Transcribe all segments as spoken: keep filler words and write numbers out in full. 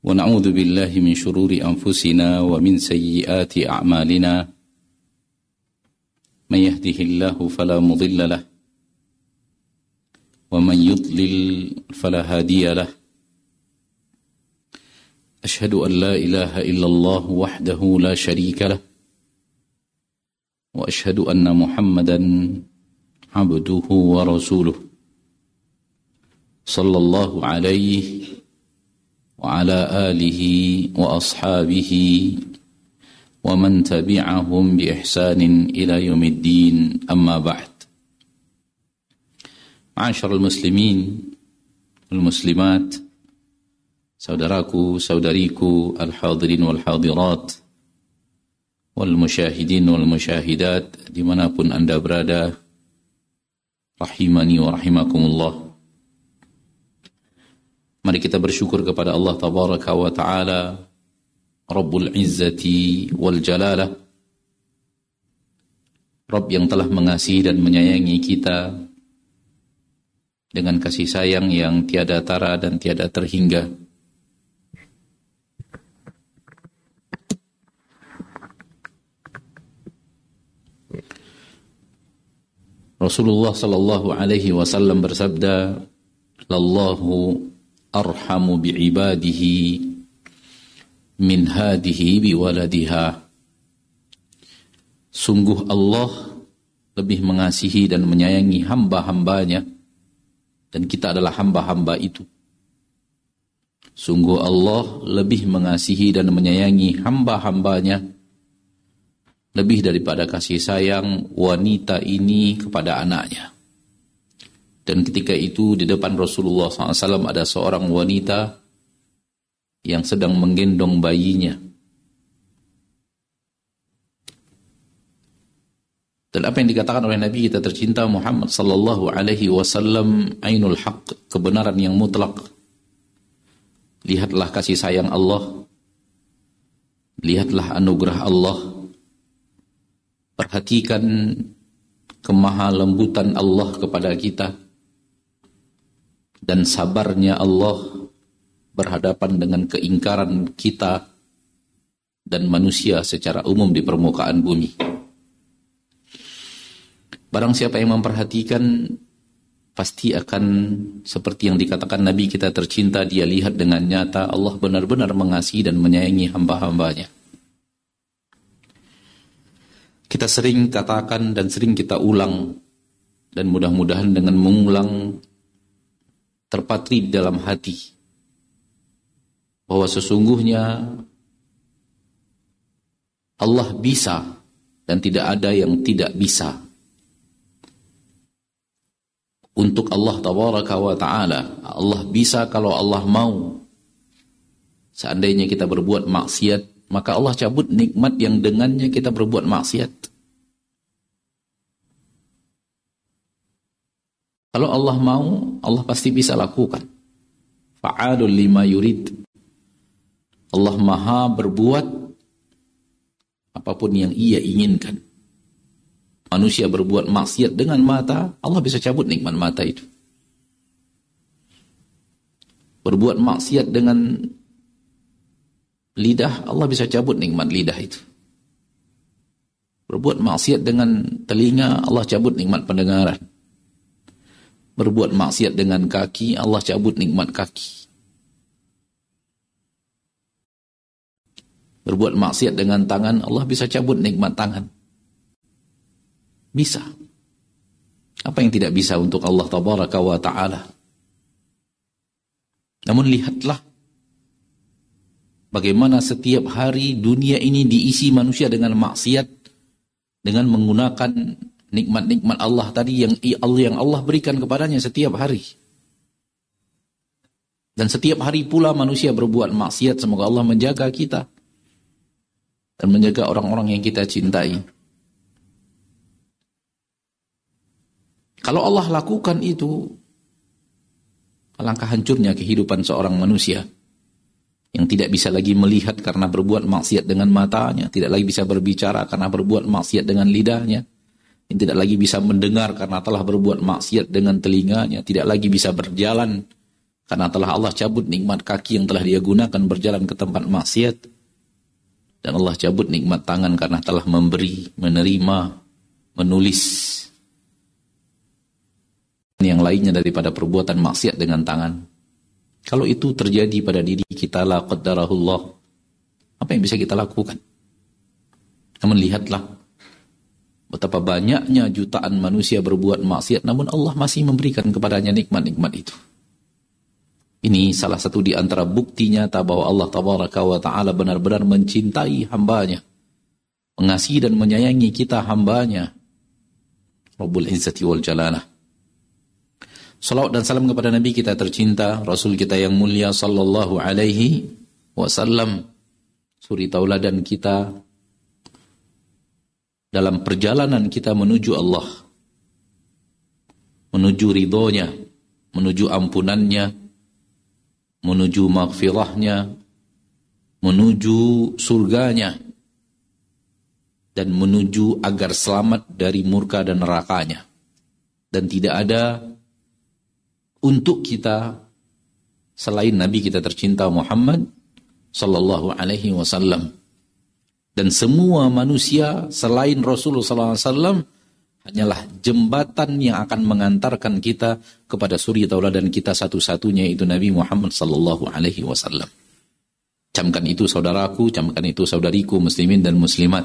ونعوذ بالله من شرور أنفسنا ومن سيئات أعمالنا من يهده الله فلا مضل له ومن يضلل فلا هادي له أشهد أن لا إله إلا الله وحده لا شريك له وأشهد أن محمدا عبده ورسوله صلى الله عليه وعلى آله وأصحابه ومن تبعهم بإحسان إلى يوم الدين أما بعد. معاشر المسلمين والمسلمات, saudaraku, saudariku, al-hadirin wal-hadirat, wal-musyahidin wal-musyahidat, dimanapun anda berada, rahimani wa rahimakumullah. Mari kita bersyukur kepada Allah Tabaraka wa Ta'ala, Rabbul Izzati wal Jalalah, Rabb yang telah mengasihi dan menyayangi kita dengan kasih sayang yang tiada tara dan tiada terhingga. Rasulullah sallallahu alaihi wasallam bersabda, "Lallahu arhamu bi'ibadihi min hadihi biwaladiha." Sungguh Allah lebih mengasihi dan menyayangi hamba-hambanya, dan kita adalah hamba-hamba itu. Sungguh Allah lebih mengasihi dan menyayangi hamba-hambanya lebih daripada kasih sayang wanita ini kepada anaknya. Dan ketika itu di depan Rasulullah shallallahu alaihi wasallam ada seorang wanita yang sedang menggendong bayinya. Dan apa yang dikatakan oleh Nabi kita tercinta Muhammad sallallahu alaihi wasallam, ainul haq, kebenaran yang mutlak. Lihatlah kasih sayang Allah, lihatlah anugerah Allah, perhatikan kemahalembutan Allah kepada kita, dan sabarnya Allah berhadapan dengan keingkaran kita dan manusia secara umum di permukaan bumi. Barang siapa yang memperhatikan, pasti akan seperti yang dikatakan Nabi kita tercinta, dia lihat dengan nyata Allah benar-benar mengasihi dan menyayangi hamba-hambanya. Kita sering katakan dan sering kita ulang, dan mudah-mudahan dengan mengulang terpatri dalam hati bahwa sesungguhnya Allah bisa dan tidak ada yang tidak bisa. Untuk Allah Tabaraka wa Ta'ala, Allah bisa kalau Allah mau. Seandainya kita berbuat maksiat, maka Allah cabut nikmat yang dengannya kita berbuat maksiat. Kalau Allah mau, Allah pasti bisa lakukan. Fa'alul lima yurid. Allah maha berbuat apapun yang ia inginkan. Manusia berbuat maksiat dengan mata, Allah bisa cabut nikmat mata itu. Berbuat maksiat dengan lidah, Allah bisa cabut nikmat lidah itu. Berbuat maksiat dengan telinga, Allah cabut nikmat pendengaran. Berbuat maksiat dengan kaki, Allah cabut nikmat kaki. Berbuat maksiat dengan tangan, Allah bisa cabut nikmat tangan. Bisa. Apa yang tidak bisa untuk Allah Tabaraka wa Ta'ala? Namun lihatlah bagaimana setiap hari dunia ini diisi manusia dengan maksiat, dengan menggunakan nikmat-nikmat Allah tadi yang Allah yang Allah berikan kepadanya setiap hari. Dan setiap hari pula manusia berbuat maksiat. Semoga Allah menjaga kita dan menjaga orang-orang yang kita cintai. Kalau Allah lakukan itu, alangkah hancurnya kehidupan seorang manusia yang tidak bisa lagi melihat karena berbuat maksiat dengan matanya, tidak lagi bisa berbicara karena berbuat maksiat dengan lidahnya, yang tidak lagi bisa mendengar karena telah berbuat maksiat dengan telinganya, tidak lagi bisa berjalan Karena telah Allah cabut nikmat kaki yang telah dia gunakan berjalan ke tempat maksiat. Dan Allah cabut nikmat tangan karena telah memberi, menerima, menulis yang lainnya daripada perbuatan maksiat dengan tangan. Kalau itu terjadi pada diri kita, la qaddarahullah, apa yang bisa kita lakukan? Namun lihatlah betapa banyaknya jutaan manusia berbuat maksiat, namun Allah masih memberikan kepadanya nikmat-nikmat itu. Ini salah satu di antara bukti nyata bahwa Allah Tabaraka wa Ta'ala benar-benar mencintai hambanya, mengasihi dan menyayangi kita hambanya, Rabbul Izzati wal Jalalah. Salawat dan salam kepada Nabi kita tercinta, Rasul kita yang mulia sallallahu alaihi wasallam, suri tauladan kita dalam perjalanan kita menuju Allah, menuju ridhonya, menuju ampunannya, menuju maghfirahnya, menuju surganya, dan menuju agar selamat dari murka dan nerakanya. Dan tidak ada untuk kita selain Nabi kita tercinta Muhammad sallallahu alaihi wasallam. Dan semua manusia selain Rasulullah sallallahu alaihi wasallam hanyalah jembatan yang akan mengantarkan kita kepada suri tauladan kita satu-satunya, itu Nabi Muhammad sallallahu alaihi wasallam. Camkan itu saudaraku, camkan itu saudariku muslimin dan muslimat.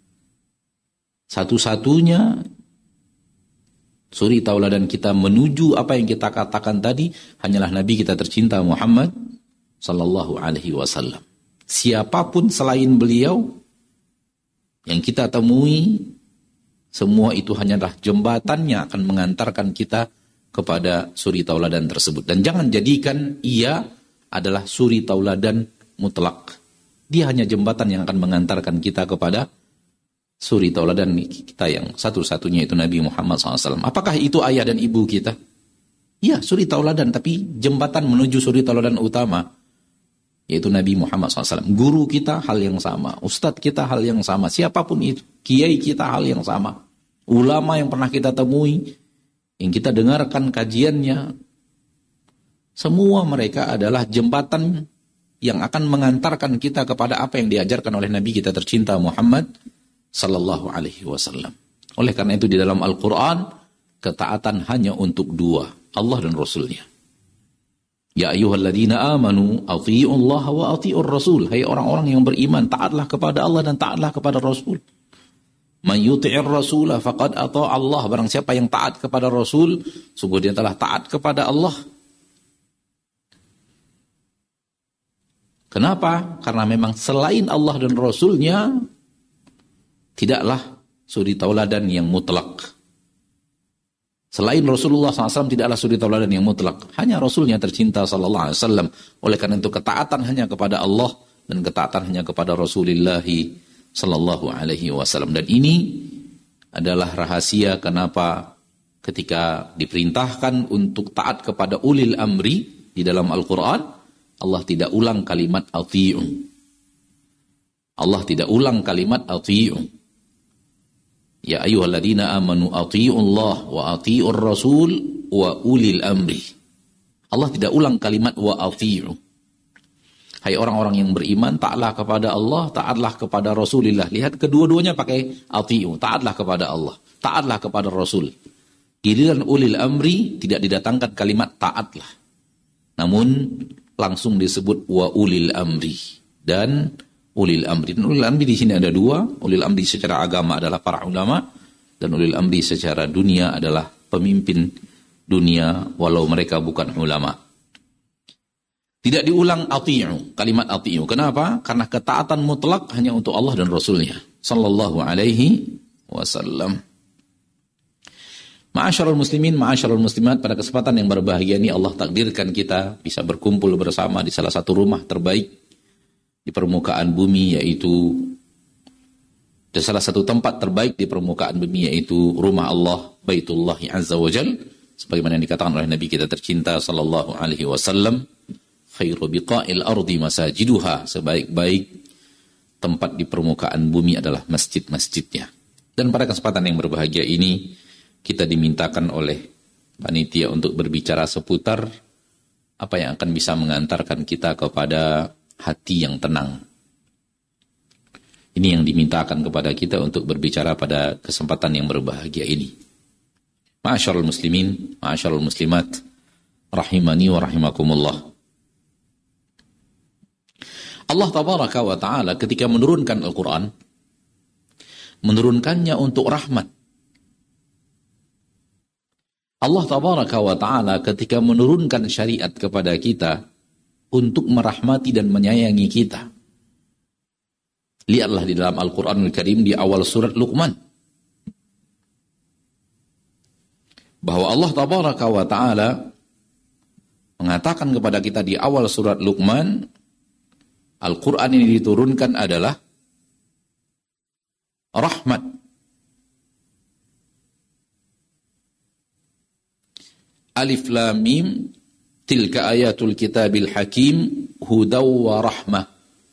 Satu-satunya suri tauladan kita menuju apa yang kita katakan tadi hanyalah Nabi kita tercinta Muhammad sallallahu alaihi wasallam. Siapapun selain beliau yang kita temui, semua itu hanyalah jembatan yang akan mengantarkan kita kepada suri tauladan tersebut. Dan jangan jadikan ia adalah suri tauladan mutlak. Dia hanya jembatan yang akan mengantarkan kita kepada suri tauladan kita yang satu-satunya, itu Nabi Muhammad shallallahu alaihi wasallam. Apakah itu ayah dan ibu kita? Ya, suri tauladan, tapi jembatan menuju suri tauladan utama, yaitu Nabi Muhammad shallallahu alaihi wasallam. Guru kita hal yang sama, ustadz kita hal yang sama, siapapun itu, kiai kita hal yang sama, ulama yang pernah kita temui, yang kita dengarkan kajiannya, semua mereka adalah jembatan yang akan mengantarkan kita kepada apa yang diajarkan oleh Nabi kita tercinta Muhammad sallallahu alaihi wasallam. Oleh karena itu di dalam Al-Quran, ketaatan hanya untuk dua, Allah dan Rasulnya. Ya ayyuhalladzina amanu athi'u Allah wa athi'ur Rasul. Hai orang-orang yang beriman, taatlah kepada Allah dan taatlah kepada Rasul. Man yuti'ir Rasulah faqad ata'a Allah. Barang siapa yang taat kepada Rasul, sungguh dia telah taat kepada Allah. Kenapa? Karena memang selain Allah dan Rasulnya tidaklah suri tauladan yang mutlak. Selain Rasulullah shallallahu alaihi wasallam tidaklah suri tauladan yang mutlak. Hanya Rasulnya tercinta sallallahu alaihi wasallam. Oleh karena itu ketaatan hanya kepada Allah dan ketaatan hanya kepada Rasulullah sallallahu alaihi wasallam. Dan ini adalah rahasia kenapa ketika diperintahkan untuk taat kepada ulil amri di dalam Al-Quran, Allah tidak ulang kalimat ati'u. Allah tidak ulang kalimat ati'u. Ya ayyuhalladzina amanu ati'u Allah wa ati'ur Rasul wa ulil amri. Allah tidak ulang kalimat wa ati'u. Hai orang-orang yang beriman, taatlah kepada Allah, taatlah kepada Rasulullah. Lihat kedua-duanya pakai ati'u, taatlah kepada Allah, taatlah kepada Rasul. Giliran ulil amri tidak didatangkan kalimat taatlah, namun langsung disebut wa ulil amri dan ulil amri. Dan ulil amri di sini ada dua. Ulil amri secara agama adalah para ulama, dan ulil amri secara dunia adalah pemimpin dunia walau mereka bukan ulama. Tidak diulang ati'u, kalimat ati'u. Kenapa? Karena ketaatan mutlak hanya untuk Allah dan Rasulnya sallallahu alaihi wasallam. Ma'asyarul muslimin, ma'asyarul muslimat, pada kesempatan yang berbahagia ini Allah takdirkan kita bisa berkumpul bersama di salah satu rumah terbaik di permukaan bumi, yaitu di salah satu tempat terbaik di permukaan bumi, yaitu rumah Allah, Baitullah Azza wa Jal, sebagaimana yang dikatakan oleh Nabi kita tercinta sallallahu alaihi wasallam, khairu biqa'il ardi masajiduha, sebaik-baik tempat di permukaan bumi adalah masjid-masjidnya. Dan pada kesempatan yang berbahagia ini kita dimintakan oleh panitia untuk berbicara seputar apa yang akan bisa mengantarkan kita kepada hati yang tenang. Ini yang dimintakan kepada kita untuk berbicara pada kesempatan yang berbahagia ini. Ma'asyarul muslimin, ma'asyarul muslimat, rahimani wa rahimakumullah. Allah tabaraka wa ta'ala ketika menurunkan Al-Quran, menurunkannya untuk rahmat. Allah tabaraka wa ta'ala ketika menurunkan syariat kepada kita untuk merahmati dan menyayangi kita. Lihatlah di dalam Al-Quranul Karim di awal surat Luqman, bahwa Allah tabaraka wa ta'ala mengatakan kepada kita di awal surat Luqman, Al-Quran ini diturunkan adalah rahmat. Alif Lam Mim, tilka ayatul kitabil hakim, hudaw wa rahmah.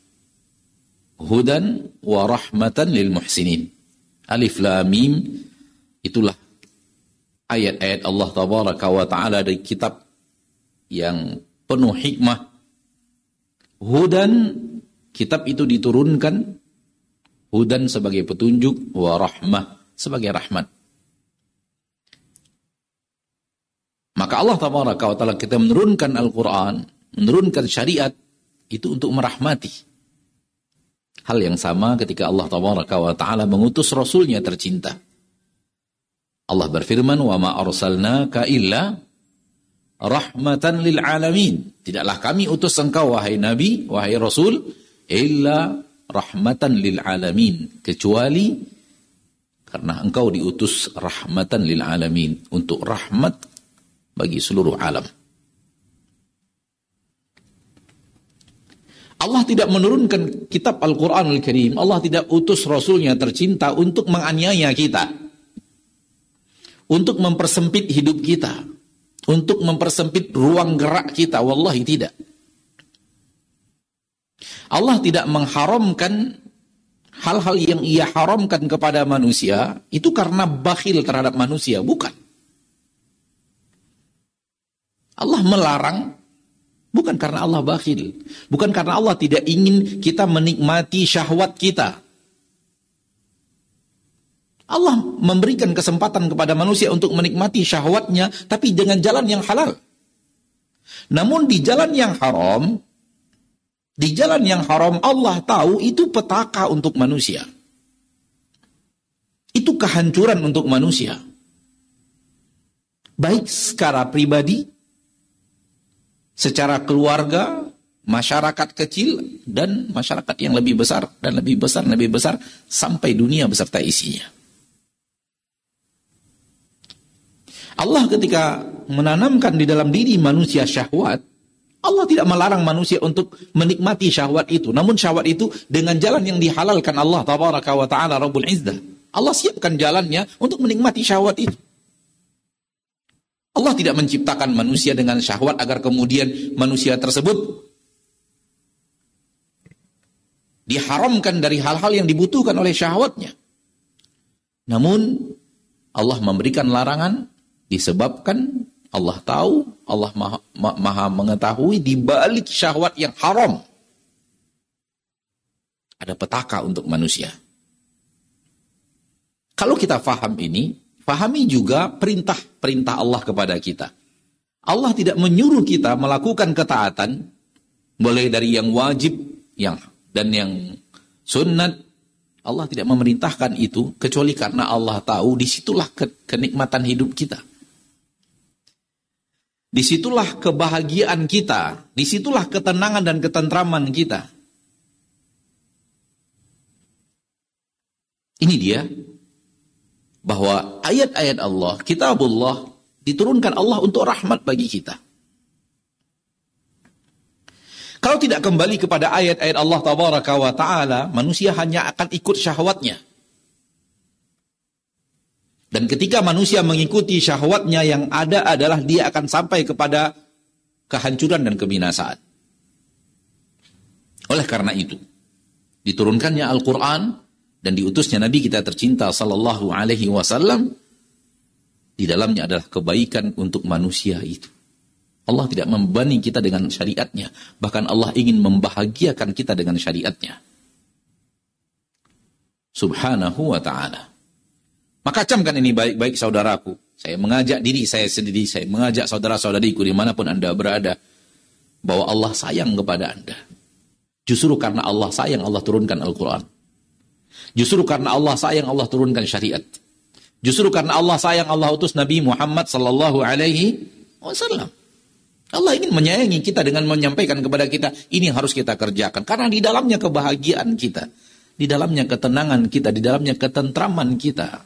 Hudan wa rahmatan lil muhsinin. Alif Lam Mim, itulah ayat-ayat Allah tabaraka wa ta'ala dari kitab yang penuh hikmah. Hudan, kitab itu diturunkan, hudan sebagai petunjuk, wa rahmah sebagai rahmat. Maka Allah tabaraka wa ta'ala kita menurunkan Al-Quran, menurunkan syariat, itu untuk merahmati. Hal yang sama ketika Allah tabaraka wa ta'ala mengutus Rasulnya tercinta. Allah berfirman, wa ma arsalnaka illa rahmatan lil alamin. Tidaklah kami utus engkau wahai Nabi, wahai Rasul, illa rahmatan lil alamin. Kecuali karena engkau diutus rahmatan lil alamin. Untuk rahmat bagi seluruh alam. Allah tidak menurunkan kitab Al-Quranul Karim, Allah tidak utus Rasulnya tercinta untuk menganiaya kita, untuk mempersempit hidup kita, untuk mempersempit ruang gerak kita. Wallahi tidak. Allah tidak mengharamkan hal-hal yang ia haramkan kepada manusia, itu karena bakhil terhadap manusia, bukan. Allah melarang bukan karena Allah bakhil, bukan karena Allah tidak ingin kita menikmati syahwat kita. Allah memberikan kesempatan kepada manusia untuk menikmati syahwatnya, tapi dengan jalan yang halal. Namun di jalan yang haram, di jalan yang haram Allah tahu itu petaka untuk manusia. Itu kehancuran untuk manusia. Baik secara pribadi, secara keluarga, masyarakat kecil, dan masyarakat yang lebih besar, dan lebih besar, lebih besar, sampai dunia beserta isinya. Allah ketika menanamkan di dalam diri manusia syahwat, Allah tidak melarang manusia untuk menikmati syahwat itu. Namun syahwat itu dengan jalan yang dihalalkan Allah tabaraka wa ta'ala Rabbul Izzah. Allah siapkan jalannya untuk menikmati syahwat itu. Allah tidak menciptakan manusia dengan syahwat agar kemudian manusia tersebut diharamkan dari hal-hal yang dibutuhkan oleh syahwatnya. Namun Allah memberikan larangan disebabkan Allah tahu, Allah maha, maha mengetahui di balik syahwat yang haram ada petaka untuk manusia. Kalau kita faham ini, pahami juga perintah-perintah Allah kepada kita. Allah tidak menyuruh kita melakukan ketaatan, mulai dari yang wajib yang dan yang sunnat. Allah tidak memerintahkan itu, kecuali karena Allah tahu disitulah ke, kenikmatan hidup kita. Disitulah kebahagiaan kita, disitulah ketenangan dan ketentraman kita. Ini dia, bahwa ayat-ayat Allah, kitabullah, diturunkan Allah untuk rahmat bagi kita. Kalau tidak kembali kepada ayat-ayat Allah tabaraka wa ta'ala, manusia hanya akan ikut syahwatnya. Dan ketika manusia mengikuti syahwatnya, yang ada adalah dia akan sampai kepada kehancuran dan kebinasaan. Oleh karena itu, diturunkannya Al-Quran dan diutusnya Nabi kita tercinta sallallahu alaihi wasallam, di dalamnya adalah kebaikan untuk manusia itu. Allah tidak membebani kita dengan syariatnya. Bahkan Allah ingin membahagiakan kita dengan syariatnya. Subhanahu wa ta'ala. Maka camkan ini baik-baik saudaraku. Saya mengajak diri saya sendiri, saya mengajak saudara-saudariku dimanapun Anda berada, bahwa Allah sayang kepada Anda. Justru karena Allah sayang, Allah turunkan Al-Quran. Justru karena Allah sayang, Allah turunkan syariat. Justru karena Allah sayang, Allah utus Nabi Muhammad sallallahu alaihi wasallam. Allah ingin menyayangi kita dengan menyampaikan kepada kita, ini harus kita kerjakan. Karena di dalamnya kebahagiaan kita. Di dalamnya ketenangan kita. Di dalamnya ketentraman kita.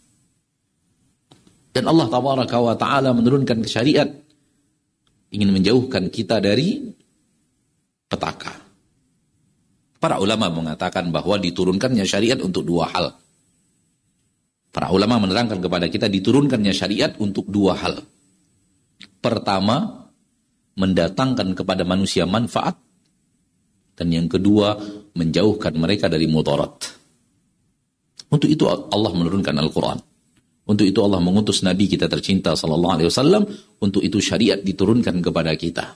Dan Allah tabaraka wa ta'ala menurunkan syariat. Ingin menjauhkan kita dari petaka. Para ulama mengatakan bahwa diturunkannya syariat untuk dua hal. Para ulama menerangkan kepada kita diturunkannya syariat untuk dua hal. Pertama, mendatangkan kepada manusia manfaat, dan yang kedua menjauhkan mereka dari mudarat. Untuk itu Allah menurunkan Al-Quran. Untuk itu Allah mengutus Nabi kita tercinta sallallahu alaihi wasallam. Untuk itu syariat diturunkan kepada kita.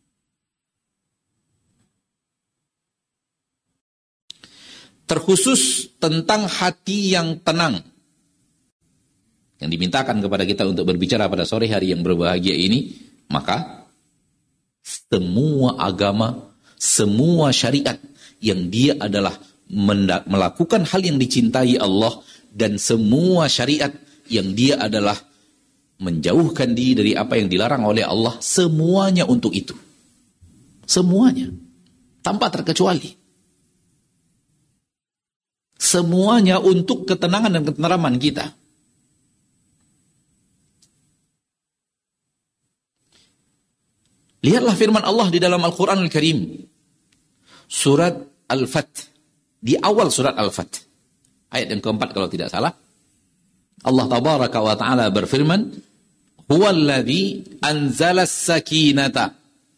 Terkhusus tentang hati yang tenang, yang dimintakan kepada kita untuk berbicara pada sore hari yang berbahagia ini, maka semua agama, semua syariat yang dia adalah melakukan hal yang dicintai Allah, dan semua syariat yang dia adalah menjauhkan diri dari apa yang dilarang oleh Allah, semuanya untuk itu. Semuanya. Tanpa terkecuali. Semuanya untuk ketenangan dan ketenteraman kita. Lihatlah firman Allah di dalam Al-Quran Al-Karim. Surat Al-Fath. Di awal surat Al-Fath. Ayat yang keempat kalau tidak salah. Allah tabaraka wa ta'ala berfirman, Huwallazi anzalas sakinata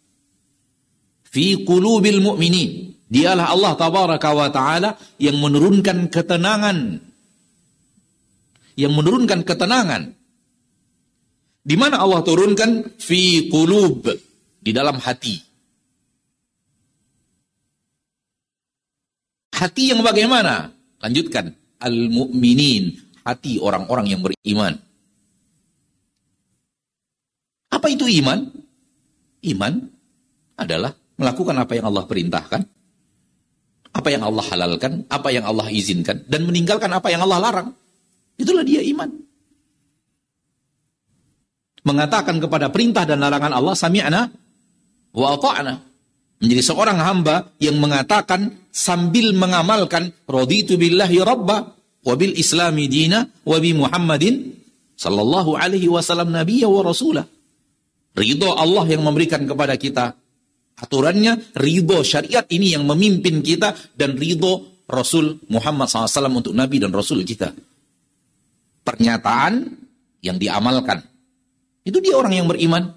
fi qulubil mu'minin. Dialah Allah tabaraka wa ta'ala yang menurunkan ketenangan. Yang menurunkan ketenangan. Di mana Allah turunkan? Fi qulub. Di dalam hati. Hati yang bagaimana? Lanjutkan. Al-mu'minin. Hati orang-orang yang beriman. Apa itu iman? Iman adalah melakukan apa yang Allah perintahkan, apa yang Allah halalkan, apa yang Allah izinkan, dan meninggalkan apa yang Allah larang. Itulah dia iman. Mengatakan kepada perintah dan larangan Allah, sami'na wa ata'na. Menjadi seorang hamba yang mengatakan sambil mengamalkan, raditu billahi rabba wa bil islami dina wa bi Muhammadin sallallahu alaihi wasallam nabiyya wa rasulah. Ridho Allah yang memberikan kepada kita aturannya, ridho syariat ini yang memimpin kita, dan ridho Rasul Muhammad shallallahu alaihi wasallam untuk Nabi dan Rasul kita. Pernyataan yang diamalkan. Itu dia orang yang beriman.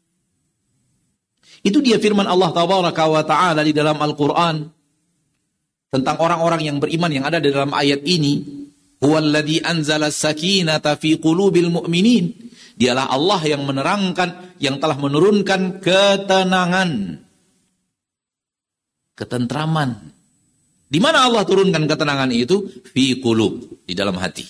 Itu dia firman Allah tabaraka wa ta'ala di dalam Al-Quran. Tentang orang-orang yang beriman yang ada di dalam ayat ini. Huwallazi anzala sakinata fi qulubil mu'minin. Dialah Allah yang menerangkan, yang telah menurunkan ketenangan. Ketentraman. Di mana Allah turunkan ketenangan itu? Fi qulub. Di dalam hati.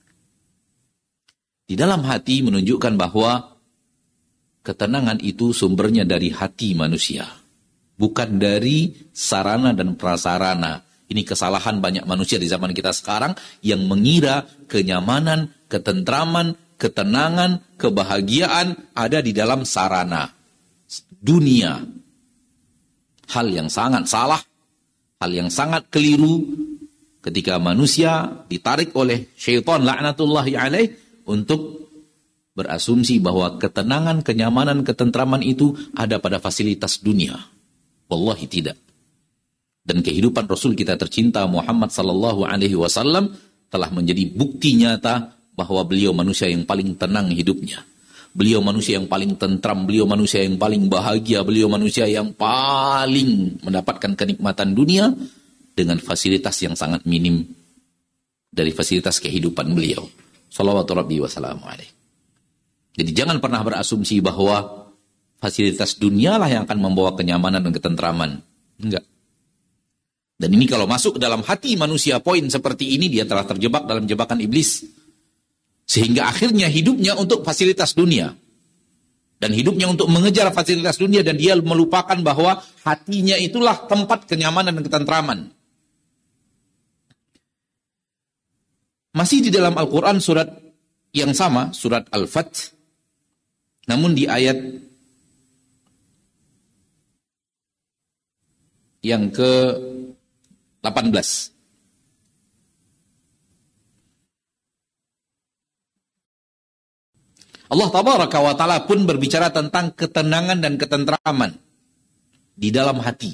Di dalam hati menunjukkan bahwa ketenangan itu sumbernya dari hati manusia. Bukan dari sarana dan prasarana. Ini kesalahan banyak manusia di zaman kita sekarang yang mengira kenyamanan, ketentraman, ketenangan, kebahagiaan ada di dalam sarana dunia. Hal yang sangat salah, hal yang sangat keliru ketika manusia ditarik oleh syaitan laknatullahi alaih untuk berasumsi bahwa ketenangan, kenyamanan, ketentraman itu ada pada fasilitas dunia. Wallahi tidak. Dan kehidupan Rasul kita tercinta Muhammad sallallahu alaihi wasallam telah menjadi bukti nyata bahwa beliau manusia yang paling tenang hidupnya. Beliau manusia yang paling tentram, beliau manusia yang paling bahagia, beliau manusia yang paling mendapatkan kenikmatan dunia dengan fasilitas yang sangat minim dari fasilitas kehidupan beliau. Shalawatu Rabbi wa salamu alaihi. Jadi jangan pernah berasumsi bahwa fasilitas dunia lah yang akan membawa kenyamanan dan ketentraman. Enggak. Dan ini kalau masuk ke dalam hati manusia poin seperti ini, dia telah terjebak dalam jebakan iblis. Sehingga akhirnya hidupnya untuk fasilitas dunia. Dan hidupnya untuk mengejar fasilitas dunia, dan dia melupakan bahwa hatinya itulah tempat kenyamanan dan ketentraman. Masih di dalam Al-Quran surat yang sama, surat Al-Fath, namun di ayat yang ke delapan belas. Allah Tabaraka wa Ta'ala pun berbicara tentang ketenangan dan ketentraman di dalam hati.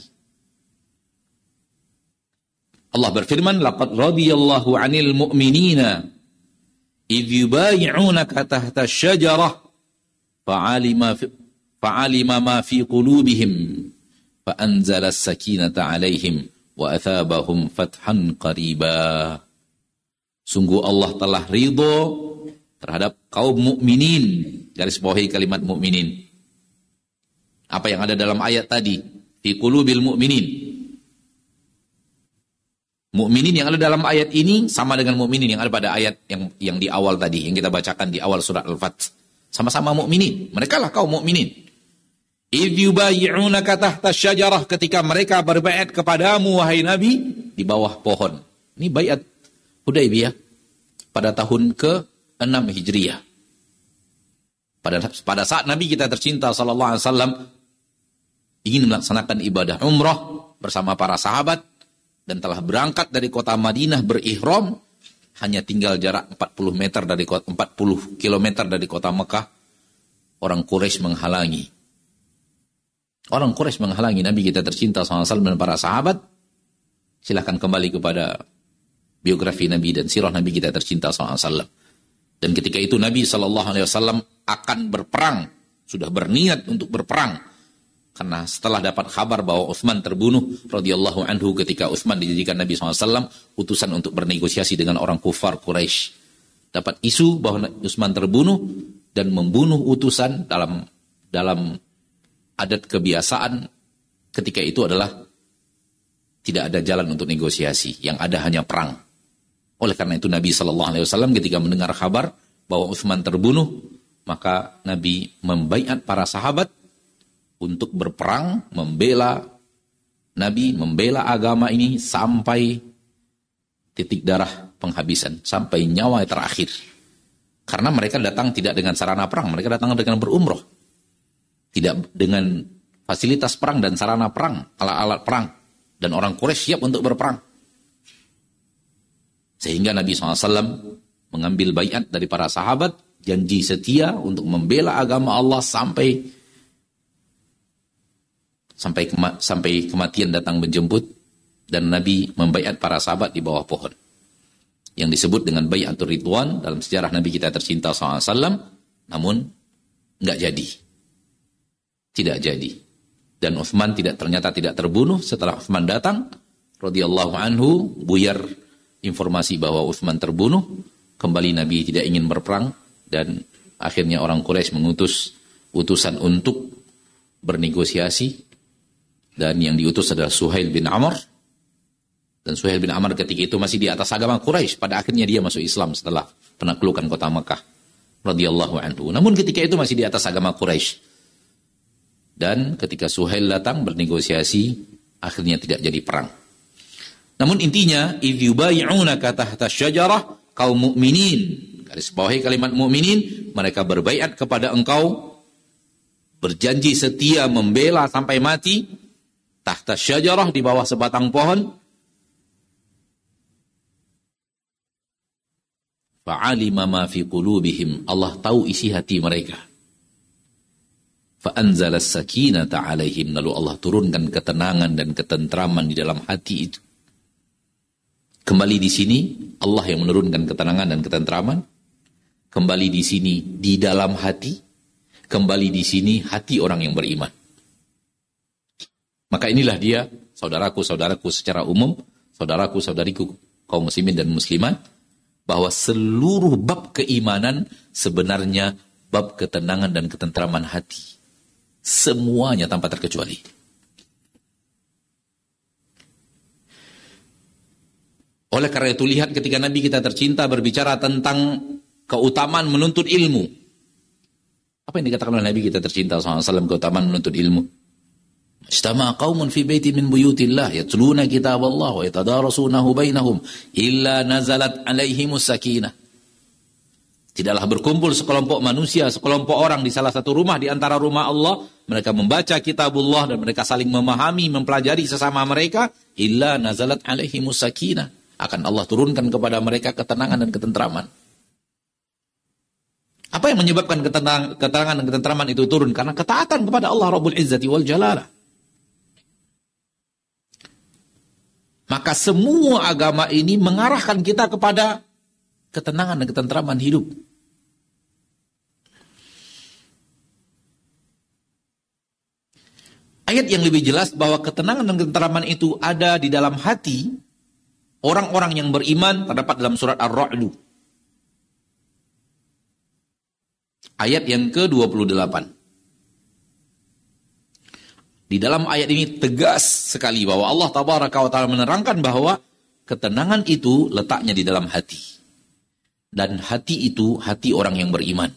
Allah berfirman, laqad radiyallahu 'anil mu'minina idh yubay'unaka tahta asy-syajarah fa'alima fa'alima ma fi qulubihim fa'anzala as-sakinata 'alaihim wa athabahum fathan qariba. Sungguh Allah telah ridho terhadap kaum mukminin, garis bawahi kalimat mukminin. Apa yang ada dalam ayat tadi, fi qulubil mu'minin. Mukminin yang ada dalam ayat ini sama dengan mukminin yang ada pada ayat yang yang di awal tadi, yang kita bacakan di awal surat Al-Fath. Sama-sama mukminin. Mereka lah kaum mukminin. Idh yubayyi'unaka tahta syajarah, ketika mereka berbaiat kepadamu wahai Nabi di bawah pohon. Ini baiat Hudaybiyah pada tahun ke enam Hijriah. Pada pada saat Nabi kita tercinta sallallahu alaihi wasallam ingin melaksanakan ibadah umrah bersama para sahabat dan telah berangkat dari kota Madinah berihram, hanya tinggal jarak empat puluh meter dari kota, empat puluh kilometer dari kota Mekah. Orang Quraisy menghalangi. Orang Quraisy menghalangi Nabi kita tercinta sallallahu alaihi wasallam dan para sahabat. Silahkan kembali kepada biografi Nabi dan sirah Nabi kita tercinta sallallahu alaihi wasallam. Dan ketika itu Nabi sallallahu alaihi wasallam akan berperang, sudah berniat untuk berperang. Karena setelah dapat kabar bahwa Utsman terbunuh radhiyallahu anhu, ketika Utsman dijadikan Nabi sallallahu alaihi wasallam utusan untuk bernegosiasi dengan orang kufar Quraisy. Dapat isu bahwa Utsman terbunuh dan membunuh utusan dalam dalam adat kebiasaan ketika itu adalah tidak ada jalan untuk negosiasi, yang ada hanya perang. Oleh karena itu Nabi sallallahu alaihi wasallam ketika mendengar kabar bahwa Utsman terbunuh, maka Nabi membaiat para sahabat untuk berperang, membela Nabi, membela agama ini sampai titik darah penghabisan, sampai nyawa terakhir. Karena mereka datang tidak dengan sarana perang, mereka datang dengan berumroh. Tidak dengan fasilitas perang dan sarana perang, alat-alat perang. Dan orang Quraisy siap untuk berperang. Sehingga Nabi sallallahu alaihi wasallam mengambil baiat dari para sahabat, janji setia untuk membela agama Allah sampai Sampai, kema, sampai kematian datang menjemput, dan Nabi membaiat para sahabat di bawah pohon. Yang disebut dengan baiatur ridwan dalam sejarah Nabi kita tercinta sallallahu alaihi wasallam, namun enggak jadi. Tidak jadi. Dan Utsman tidak ternyata tidak terbunuh. Setelah Utsman datang, radhiyallahu anhu, buyar informasi bahwa Utsman terbunuh, kembali Nabi tidak ingin berperang, dan akhirnya orang Quraisy mengutus utusan untuk bernegosiasi. Dan yang diutus adalah Suhail bin Amr. Dan Suhail bin Amr ketika itu masih di atas agama Quraisy. Pada akhirnya dia masuk Islam setelah penaklukan kota Makkah, radhiyallahu anhu. Namun ketika itu masih di atas agama Quraisy. Dan ketika Suhail datang bernegosiasi, akhirnya tidak jadi perang. Namun intinya, idh yubay'unaka tahta syajarah, kaum mukminin, garis bawahi kalimat mukminin, mereka berbaiat kepada engkau, berjanji setia membela sampai mati, tahta syajarah, di bawah sebatang pohon. Fa'alima ma fi qulubihim, Allah tahu isi hati mereka. Fa'anzala as-sakinata 'alaihim, lalu Allah turunkan ketenangan dan ketentraman di dalam hati itu. Kembali di sini Allah yang menurunkan ketenangan dan ketentraman. Kembali di sini di dalam hati. Kembali di sini hati orang yang beriman. Maka inilah dia, saudaraku-saudaraku secara umum, saudaraku-saudariku kaum muslimin dan muslimat, bahwa seluruh bab keimanan sebenarnya bab ketenangan dan ketentraman hati. Semuanya tanpa terkecuali. Oleh karena itu lihat ketika Nabi kita tercinta berbicara tentang keutamaan menuntut ilmu. Apa yang dikatakan oleh Nabi kita tercinta shallallahu alaihi wasallam keutamaan menuntut ilmu? Ijtama'a qaumun fi baitin min buyutillah yatluna kitaballah wa yatadarasunahu bainahum illa nazalat alaihimus sakinah. Tidaklah berkumpul sekelompok manusia, sekelompok orang di salah satu rumah di antara rumah Allah, mereka membaca kitabullah dan mereka saling memahami, mempelajari sesama mereka, illa nazalat alaihimus sakinah. Akan Allah turunkan kepada mereka ketenangan dan ketentraman. Apa yang menyebabkan ketenang, ketenangan dan ketentraman itu turun? Karena ketaatan kepada Allah Rabbul Izzati wal Jalalah. Maka semua agama ini mengarahkan kita kepada ketenangan dan ketentraman hidup. Ayat yang lebih jelas bahwa ketenangan dan ketentraman itu ada di dalam hati orang-orang yang beriman, terdapat dalam surat Ar-Ra'd. Ayat yang ke dua puluh delapan. Di dalam ayat ini tegas sekali bahwa Allah Tabaraka wa Ta'ala menerangkan bahwa ketenangan itu letaknya di dalam hati. Dan hati itu hati orang yang beriman.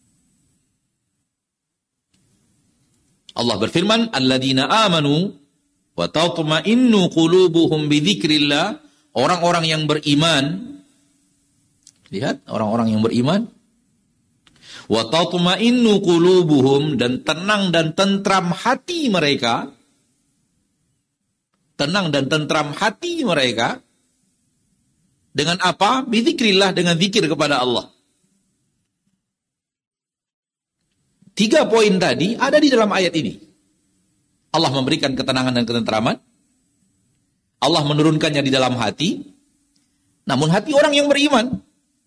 Allah berfirman, "Alladzina amanu wa tatma'innu qulubuhum bi dzikrillah." Orang-orang yang beriman, lihat orang-orang yang beriman, wa tatma'innu qulubuhum, dan tenang dan tentram hati mereka, tenang dan tentram hati mereka, dengan apa? Bidzikrillah, dengan zikir kepada Allah. Tiga poin tadi ada di dalam ayat ini. Allah memberikan ketenangan dan ketentraman. Allah menurunkannya di dalam hati. Namun hati orang yang beriman.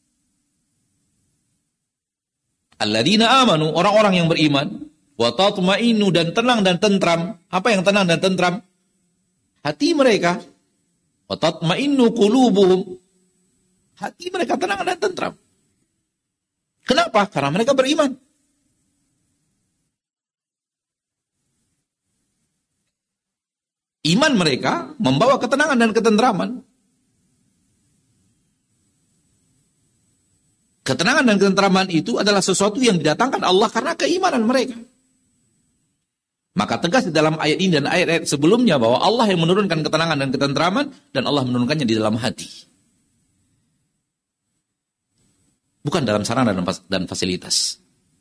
Alladzina amanu, orang-orang yang beriman. Wa tatma'innu, dan tenang dan tentram. Apa yang tenang dan tentram? Hati mereka. Wa tatma'innu qulubuhum. Hati mereka tenang dan tentram. Kenapa? Karena mereka beriman. Iman mereka membawa ketenangan dan ketentraman. Ketenangan dan ketentraman itu adalah sesuatu yang didatangkan Allah karena keimanan mereka. Maka tegas di dalam ayat ini dan ayat-ayat sebelumnya bahwa Allah yang menurunkan ketenangan dan ketentraman, dan Allah menurunkannya di dalam hati. Bukan dalam sarana dan fasilitas.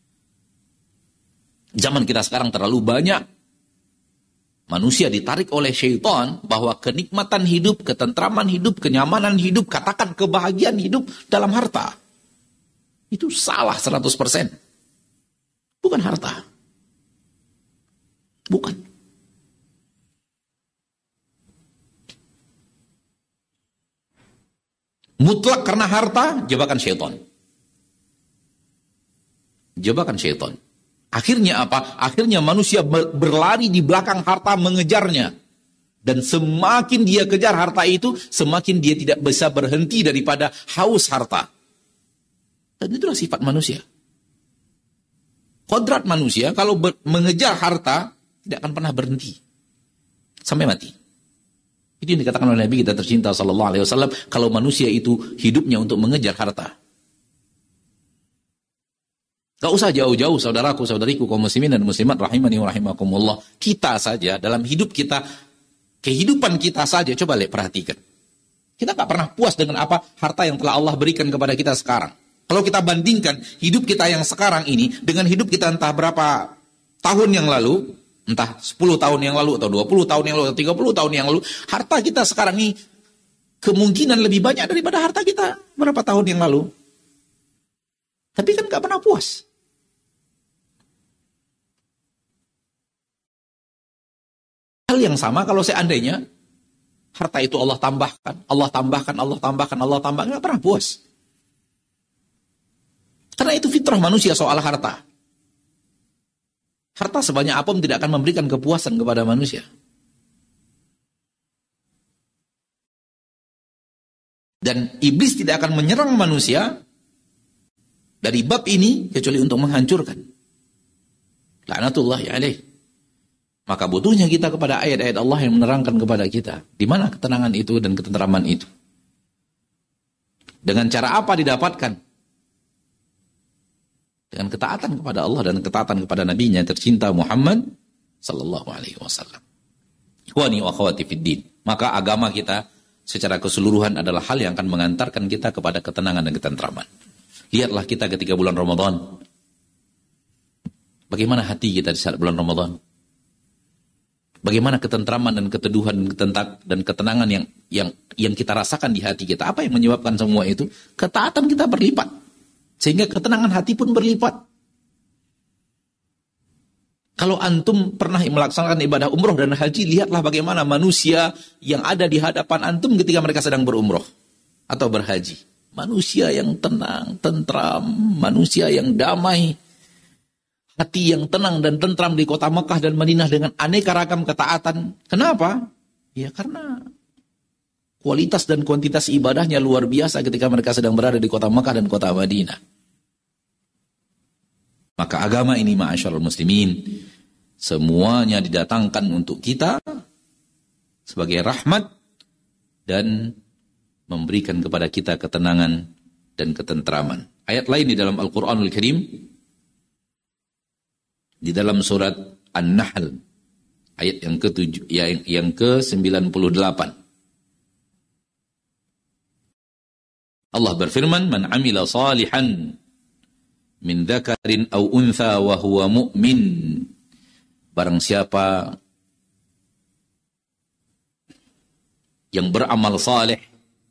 Zaman kita sekarang terlalu banyak manusia ditarik oleh syaitan bahwa kenikmatan hidup, ketentraman hidup, kenyamanan hidup, katakan kebahagiaan hidup dalam harta. Itu salah seratus persen. Bukan harta. Bukan. Mutlak karena harta, jebakan syaitan. Jebakan syaitan. Akhirnya apa? Akhirnya manusia berlari di belakang harta mengejarnya. Dan semakin dia kejar harta itu, semakin dia tidak bisa berhenti daripada haus harta. Dan itulah sifat manusia. Kodrat manusia kalau mengejar harta, tidak akan pernah berhenti. Sampai mati. Itu yang dikatakan oleh Nabi kita tercinta sallallahu alaihi wasallam, kalau manusia itu hidupnya untuk mengejar harta. Gak usah jauh-jauh saudaraku, saudariku, kaum muslimin dan muslimat rahimani wa rahimakumullah. Kita saja dalam hidup kita, kehidupan kita saja, coba lihat, perhatikan. Kita gak pernah puas dengan apa harta yang telah Allah berikan kepada kita sekarang. Kalau kita bandingkan hidup kita yang sekarang ini dengan hidup kita entah berapa tahun yang lalu, entah sepuluh tahun yang lalu, atau dua puluh tahun yang lalu, atau tiga puluh tahun yang lalu, harta kita sekarang ini kemungkinan lebih banyak daripada harta kita berapa tahun yang lalu. Tapi kan gak pernah puas. Hal yang sama kalau seandainya harta itu Allah tambahkan, Allah tambahkan, Allah tambahkan, Allah tambahkan, nggak pernah puas. Karena itu fitrah manusia soal harta. Harta sebanyak apapun tidak akan memberikan kepuasan kepada manusia. Dan iblis tidak akan menyerang manusia dari bab ini kecuali untuk menghancurkan. Laknatullahi alaih. Maka butuhnya kita kepada ayat-ayat Allah yang menerangkan kepada kita di mana ketenangan itu dan ketenteraman itu. Dengan cara apa didapatkan? Dengan ketaatan kepada Allah dan ketaatan kepada Nabi-Nya tercinta Muhammad sallallahu alaihi wasallam. Ikhwani wa akhwati fid din. Maka agama kita secara keseluruhan adalah hal yang akan mengantarkan kita kepada ketenangan dan ketenteraman. Lihatlah kita ketika bulan Ramadan. Bagaimana hati kita di saat bulan Ramadan? Bagaimana ketenteraman dan keteduhan dan ketenangan yang yang yang kita rasakan di hati kita? Apa yang menyebabkan semua itu? Ketaatan kita berlipat. Sehingga ketenangan hati pun berlipat. Kalau antum pernah melaksanakan ibadah umroh dan haji, lihatlah bagaimana manusia yang ada di hadapan antum ketika mereka sedang berumroh atau berhaji. Manusia yang tenang, tentram, manusia yang damai. Hati yang tenang dan tentram di kota Mekah dan Madinah dengan aneka ragam ketaatan. Kenapa? Ya karena kualitas dan kuantitas ibadahnya luar biasa ketika mereka sedang berada di kota Mekah dan kota Madinah. Maka agama ini ma'asyarul muslimin, semuanya didatangkan untuk kita sebagai rahmat dan memberikan kepada kita ketenangan dan ketentraman. Ayat lain di dalam Al-Quranul Karim, di dalam surat An-Nahl ayat yang ke-tujuh, yang, yang ke sembilan puluh delapan. Allah berfirman, "Man 'amila salihan min dzakarin aw untha wa huwa mu'min." Barang siapa yang beramal saleh,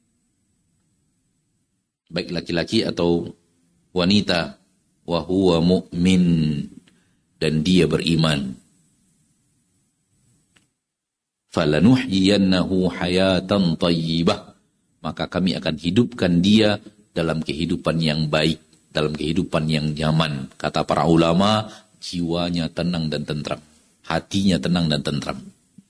baik laki-laki atau wanita, wa huwa mu'min, dan dia beriman, falanuhyiyannahu hayatan thayyibah, maka kami akan hidupkan dia dalam kehidupan yang baik, dalam kehidupan yang nyaman. Kata para ulama, jiwanya tenang dan tentram, hatinya tenang dan tentram.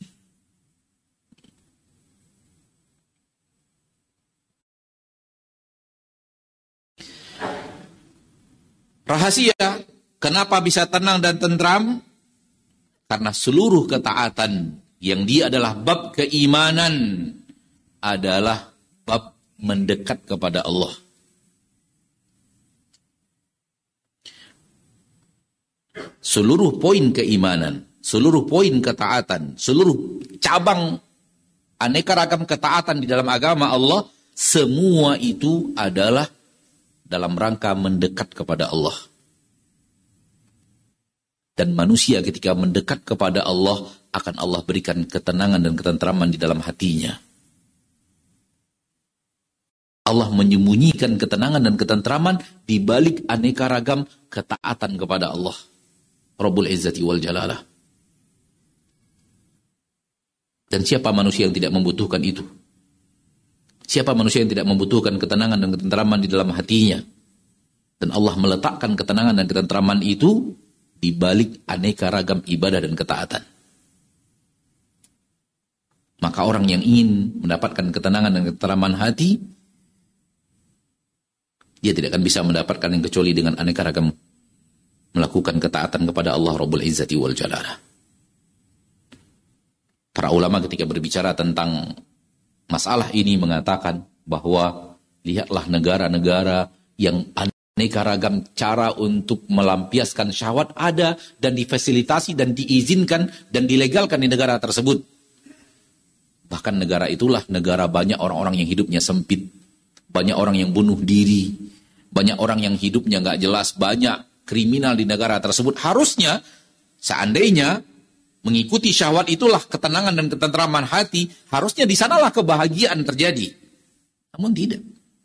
Rahasia kenapa bisa tenang dan tentram? Karena seluruh ketaatan yang dia adalah bab keimanan adalah bab mendekat kepada Allah. Seluruh poin keimanan, seluruh poin ketaatan, seluruh cabang aneka ragam ketaatan di dalam agama Allah, semua itu adalah dalam rangka mendekat kepada Allah. Dan manusia ketika mendekat kepada Allah, akan Allah berikan ketenangan dan ketentraman di dalam hatinya. Allah menyembunyikan ketenangan dan ketentraman di balik aneka ragam ketaatan kepada Allah Rabbul Izzati wal Jalalah. Dan siapa manusia yang tidak membutuhkan itu? Siapa manusia yang tidak membutuhkan ketenangan dan ketentraman di dalam hatinya? Dan Allah meletakkan ketenangan dan ketentraman itu di balik aneka ragam ibadah dan ketaatan. Maka orang yang ingin mendapatkan ketenangan dan ketentraman hati, dia tidak akan bisa mendapatkan yang kecuali dengan aneka ragam melakukan ketaatan kepada Allah Rabbul Izzati wal Jalalah. Para ulama ketika berbicara tentang masalah ini mengatakan bahwa lihatlah negara-negara yang aneka ragam cara untuk melampiaskan syahwat ada dan difasilitasi dan diizinkan dan dilegalkan di negara tersebut. Bahkan negara itulah negara banyak orang-orang yang hidupnya sempit, banyak orang yang bunuh diri, banyak orang yang hidupnya nggak jelas, banyak kriminal di negara tersebut. Harusnya seandainya mengikuti syahwat itulah ketenangan dan ketentraman hati, harusnya di sanalah kebahagiaan terjadi. Namun tidak.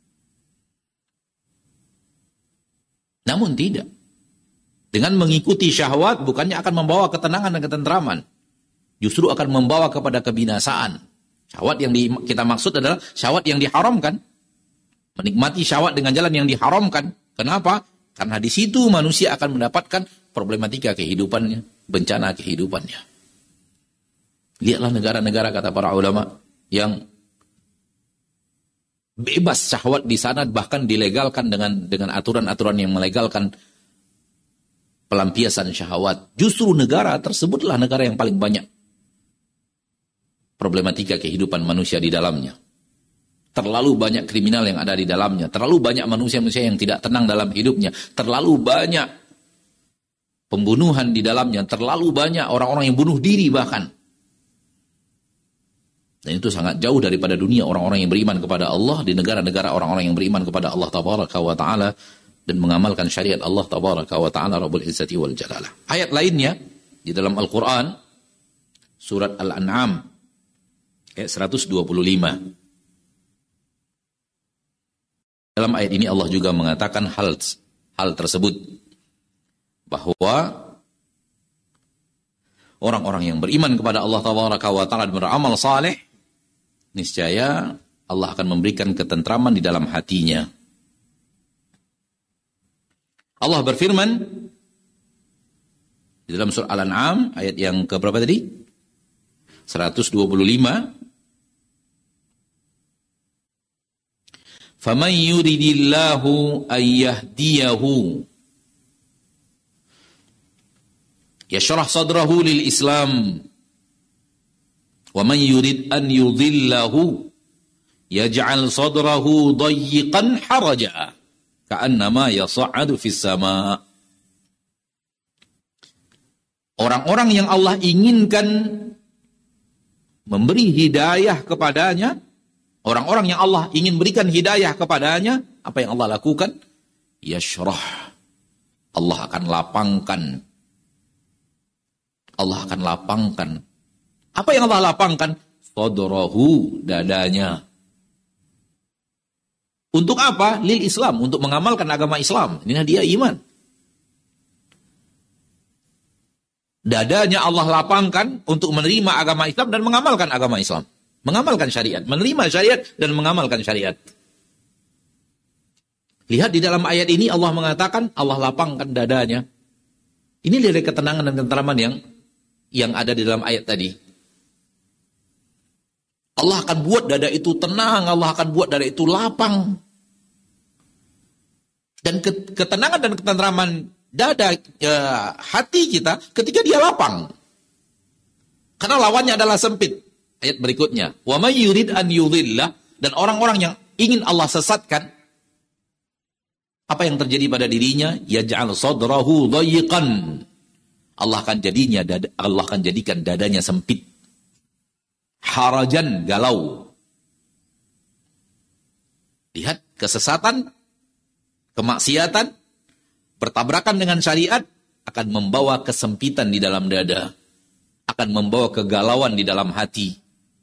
Namun tidak. Dengan mengikuti syahwat bukannya akan membawa ketenangan dan ketentraman. Justru akan membawa kepada kebinasaan. Syahwat yang di, kita maksud adalah syahwat yang diharamkan. Menikmati syahwat dengan jalan yang diharamkan. Kenapa? Karena di situ manusia akan mendapatkan problematika kehidupannya, bencana kehidupannya. Lihatlah negara-negara kata para ulama yang bebas syahwat di sana, bahkan dilegalkan dengan dengan aturan-aturan yang melegalkan pelampiasan syahwat. Justru negara tersebutlah negara yang paling banyak problematika kehidupan manusia di dalamnya. Terlalu banyak kriminal yang ada di dalamnya. Terlalu banyak manusia-manusia yang tidak tenang dalam hidupnya. Terlalu banyak pembunuhan di dalamnya. Terlalu banyak orang-orang yang bunuh diri bahkan. Dan itu sangat jauh daripada dunia orang-orang yang beriman kepada Allah, di negara-negara orang-orang yang beriman kepada Allah Tabaraka wa Ta'ala dan mengamalkan syariat Allah Tabaraka wa Ta'ala Rabbul Izzati wal Jalalah. Ayat lainnya di dalam Al-Quran, surat Al-An'am, ayat seratus dua puluh lima. Dalam ayat ini Allah juga mengatakan hal, hal tersebut, bahwa orang-orang yang beriman kepada Allah Tabaraka wa Ta'ala dan beramal saleh, niscaya Allah akan memberikan ketentraman di dalam hatinya. Allah berfirman di dalam surah Al-An'am ayat yang ke berapa tadi? seratus dua puluh lima. Faman yuridillahu ayyahdiyahu yashrah sadrahu lil Islam. Wa man yurid an yudhillahu yaj'al sadrahu dayyiqan haraja ka'annama yas'adu fis sama'. Orang-orang yang Allah inginkan memberi hidayah kepadanya, orang-orang yang Allah ingin berikan hidayah kepadanya, apa yang Allah lakukan? Yashrah. Allah akan lapangkan. Allah akan lapangkan. Apa yang Allah lapangkan? Sadrahu, dadanya. Untuk apa? Lil Islam, untuk mengamalkan agama Islam. Inilah dia iman. Dadanya Allah lapangkan untuk menerima agama Islam dan mengamalkan agama Islam. Mengamalkan syariat, menerima syariat dan mengamalkan syariat. Lihat di dalam ayat ini Allah mengatakan Allah lapangkan dadanya. Ini dari ketenangan dan ketenteraman yang yang ada di dalam ayat tadi. Allah akan buat dada itu tenang, Allah akan buat dada itu lapang. Dan ketenangan dan ketenteraman dada eh, hati kita ketika dia lapang. Karena lawannya adalah sempit. Ayat berikutnya, wa may yurid an yudhillah, dan orang-orang yang ingin Allah sesatkan, apa yang terjadi pada dirinya? Yaj'al sadrahu dayyiqan. Allah akan jadinya dada, Allah akan jadikan dadanya sempit. Harajan, galau. Lihat, kesesatan, kemaksiatan, bertabrakan dengan syariat akan membawa kesempitan di dalam dada, akan membawa kegalauan di dalam hati.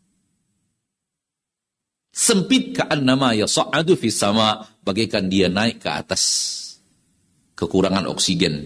Sempit ka'annama yas'adu fis sama', bagaikan dia naik ke atas, kekurangan oksigen.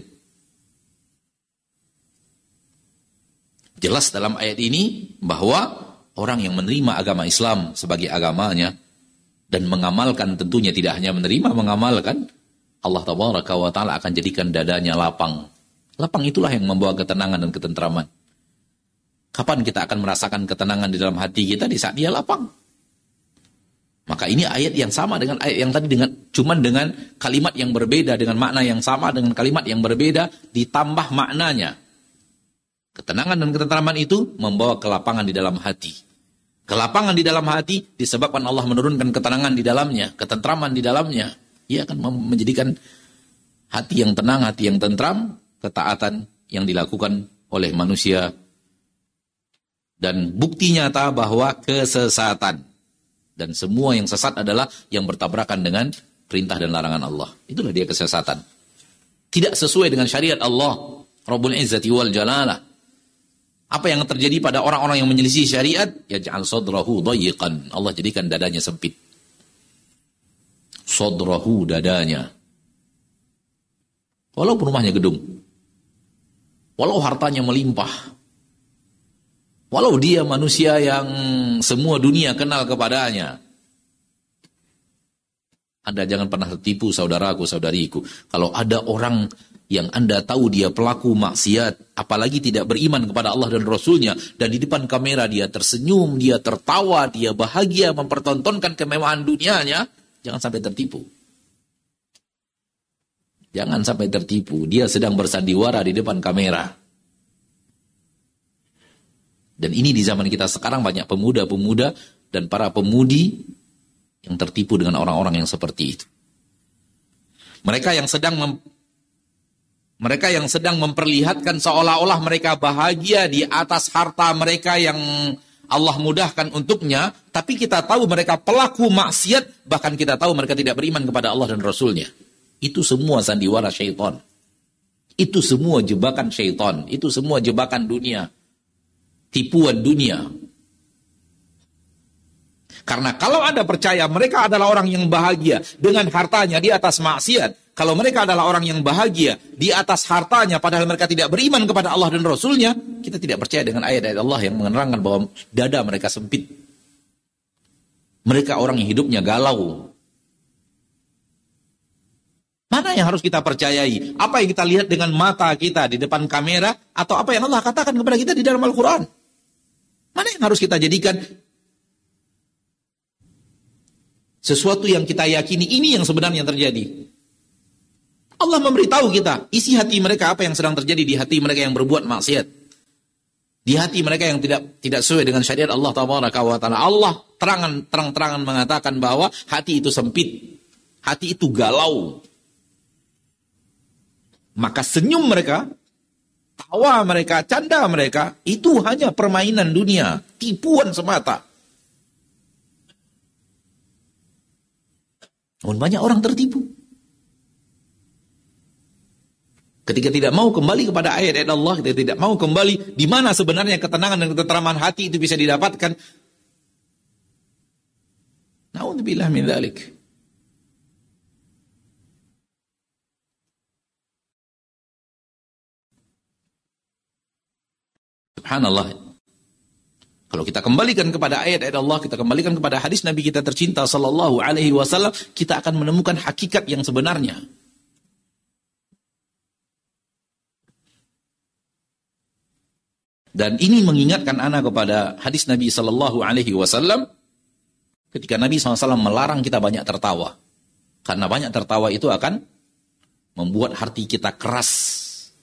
Jelas dalam ayat ini bahwa orang yang menerima agama Islam sebagai agamanya dan mengamalkan, tentunya tidak hanya menerima, mengamalkan, Allah Tabaraka wa Ta'ala akan jadikan dadanya lapang. Lapang itulah yang membawa ketenangan dan ketentraman. Kapan kita akan merasakan ketenangan di dalam hati kita? Di saat dia lapang. Maka ini ayat yang sama dengan ayat yang tadi, dengan cuman dengan kalimat yang berbeda, dengan makna yang sama, dengan kalimat yang berbeda, ditambah maknanya. Ketenangan dan ketentraman itu membawa kelapangan di dalam hati. Kelapangan di dalam hati disebabkan Allah menurunkan ketenangan di dalamnya, ketentraman di dalamnya. Ia akan menjadikan hati yang tenang, hati yang tentram, ketaatan yang dilakukan oleh manusia. Dan bukti nyata bahwa kesesatan dan semua yang sesat adalah yang bertabrakan dengan perintah dan larangan Allah. Itulah dia kesesatan. Tidak sesuai dengan syariat Allah Rabbul Izzati wal Jalalah. Apa yang terjadi pada orang-orang yang menyelisih syariat? Yaj'al sadrahu dayyiqan. Allah jadikan dadanya sempit. Sadrahu, dadanya. Walaupun rumahnya gedung. Walau hartanya melimpah. Walau dia manusia yang semua dunia kenal kepadanya. Anda jangan pernah tertipu, saudaraku, saudariku. Kalau ada orang yang Anda tahu dia pelaku maksiat, apalagi tidak beriman kepada Allah dan Rasulnya, dan di depan kamera dia tersenyum, dia tertawa, dia bahagia mempertontonkan kemewahan dunianya, jangan sampai tertipu. Jangan sampai tertipu. Dia sedang bersandiwara di depan kamera. Dan ini di zaman kita sekarang banyak pemuda-pemuda dan para pemudi yang tertipu dengan orang-orang yang seperti itu. Mereka yang sedang mem- mereka yang sedang memperlihatkan seolah-olah mereka bahagia di atas harta mereka yang Allah mudahkan untuknya, tapi kita tahu mereka pelaku maksiat, bahkan kita tahu mereka tidak beriman kepada Allah dan Rasulnya. Itu semua sandiwara syaitan. Itu semua jebakan syaitan. Itu semua jebakan dunia. Tipuan dunia. Karena kalau Anda percaya mereka adalah orang yang bahagia dengan hartanya di atas maksiat, kalau mereka adalah orang yang bahagia di atas hartanya padahal mereka tidak beriman kepada Allah dan Rasulnya, kita tidak percaya dengan ayat-ayat Allah yang menerangkan bahwa dada mereka sempit. Mereka orang yang hidupnya galau. Mana yang harus kita percayai? Apa yang kita lihat dengan mata kita di depan kamera, atau apa yang Allah katakan kepada kita di dalam Al-Quran? Mana yang harus kita jadikan sesuatu yang kita yakini ini yang sebenarnya terjadi? Allah memberitahu kita, isi hati mereka apa yang sedang terjadi di hati mereka yang berbuat maksiat. Di hati mereka yang tidak tidak sesuai dengan syariat Allah Tabaraka wa Ta'ala. Allah terangan, terang-terangan mengatakan bahwa hati itu sempit. Hati itu galau. Maka senyum mereka, tawa mereka, canda mereka, itu hanya permainan dunia, tipuan semata. Namun banyak orang tertipu. Ketika tidak mau kembali kepada ayat-ayat Allah, kita tidak mau kembali di mana sebenarnya ketenangan dan ketentraman hati itu bisa didapatkan. Na'udzubillah min dzalik. Subhanallah. Kalau kita kembalikan kepada ayat-ayat Allah, kita kembalikan kepada hadis Nabi kita tercinta sallallahu alaihi wasallam, kita akan menemukan hakikat yang sebenarnya. Dan ini mengingatkan ana kepada hadis Nabi sallallahu alaihi wasallam ketika Nabi sallallahu alaihi wasallam melarang kita banyak tertawa. Karena banyak tertawa itu akan membuat hati kita keras.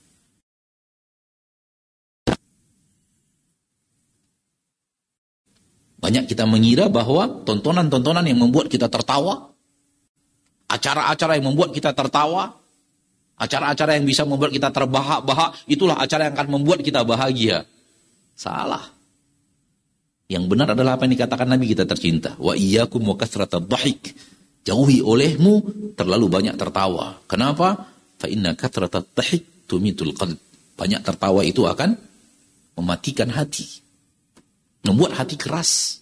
Banyak kita mengira bahwa tontonan-tontonan yang membuat kita tertawa, acara-acara yang membuat kita tertawa, acara-acara yang bisa membuat kita terbahak-bahak, itulah acara yang akan membuat kita bahagia. Salah. Yang benar adalah apa yang dikatakan Nabi kita tercinta. Wa iyyakum wa kathratad dhahik. Jauhi olehmu terlalu banyak tertawa. Kenapa? Fa inna kathratad dhahik tumitul qalb. Banyak tertawa itu akan mematikan hati. Membuat hati keras.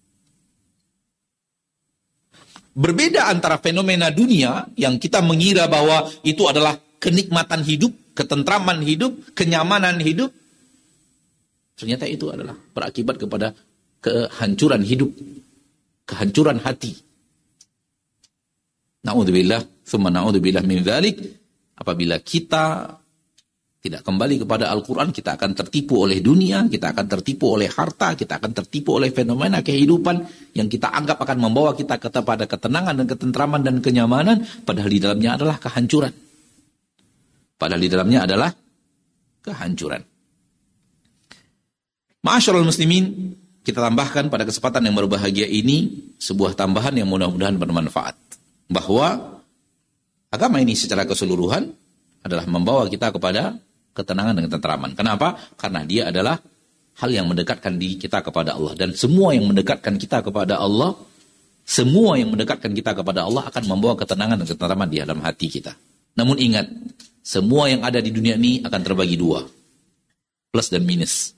Berbeda antara fenomena dunia yang kita mengira bahwa itu adalah kenikmatan hidup, ketentraman hidup, kenyamanan hidup. Ternyata itu adalah berakibat kepada kehancuran hidup, kehancuran hati. Na'udzubillah, tsumma na'udzubillah min dzalik. Apabila kita tidak kembali kepada Al-Quran, kita akan tertipu oleh dunia, kita akan tertipu oleh harta, kita akan tertipu oleh fenomena kehidupan yang kita anggap akan membawa kita kepada ketenangan dan ketentraman dan kenyamanan, padahal di dalamnya adalah kehancuran. Padahal di dalamnya adalah kehancuran. Ma'asyiral muslimin, kita tambahkan pada kesempatan yang berbahagia ini sebuah tambahan yang mudah-mudahan bermanfaat. Bahwa agama ini secara keseluruhan adalah membawa kita kepada ketenangan dan ketentraman. Kenapa? Karena dia adalah hal yang mendekatkan diri kita kepada Allah. Dan semua yang mendekatkan kita kepada Allah, semua yang mendekatkan kita kepada Allah akan membawa ketenangan dan ketentraman di dalam hati kita. Namun ingat, semua yang ada di dunia ini akan terbagi dua. Plus dan minus.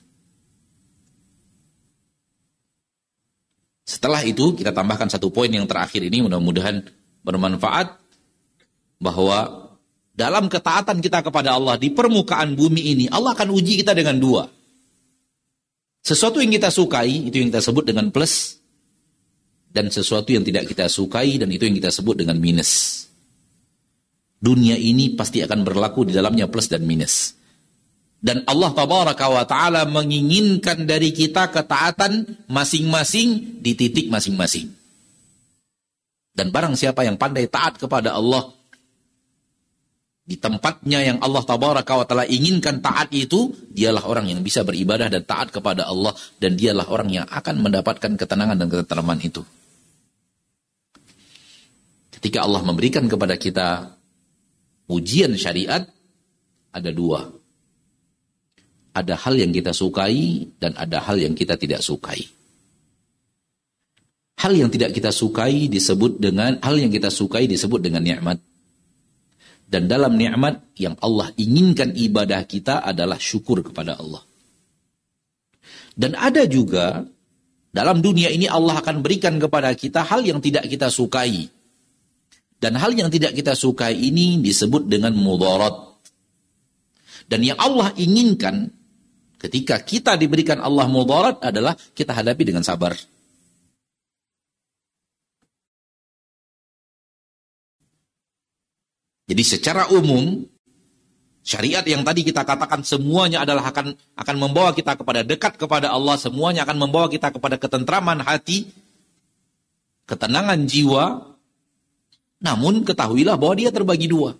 Setelah itu, kita tambahkan satu poin yang terakhir ini, mudah-mudahan bermanfaat, bahwa dalam ketaatan kita kepada Allah di permukaan bumi ini, Allah akan uji kita dengan dua. Sesuatu yang kita sukai, itu yang kita sebut dengan plus. Dan sesuatu yang tidak kita sukai, dan itu yang kita sebut dengan minus. Dunia ini pasti akan berlaku di dalamnya plus dan minus. Dan Allah Tabaraka wa Ta'ala menginginkan dari kita ketaatan masing-masing di titik masing-masing. Dan barang siapa yang pandai taat kepada Allah, di tempatnya yang Allah tabaraka wa ta'ala inginkan taat itu, dialah orang yang bisa beribadah dan taat kepada Allah, dan dialah orang yang akan mendapatkan ketenangan dan ketentraman itu. Ketika Allah memberikan kepada kita ujian syariat, ada dua. Ada hal yang kita sukai dan ada hal yang kita tidak sukai. Hal yang tidak kita sukai disebut dengan hal yang kita sukai disebut dengan nikmat. Dan dalam nikmat yang Allah inginkan ibadah kita adalah syukur kepada Allah. Dan ada juga dalam dunia ini Allah akan berikan kepada kita hal yang tidak kita sukai. Dan hal yang tidak kita sukai ini disebut dengan mudarat. Dan yang Allah inginkan ketika kita diberikan Allah mudarat adalah kita hadapi dengan sabar. Jadi secara umum, syariat yang tadi kita katakan semuanya adalah akan akan membawa kita kepada dekat kepada Allah, semuanya akan membawa kita kepada ketentraman hati, ketenangan jiwa. Namun ketahuilah bahwa dia terbagi dua.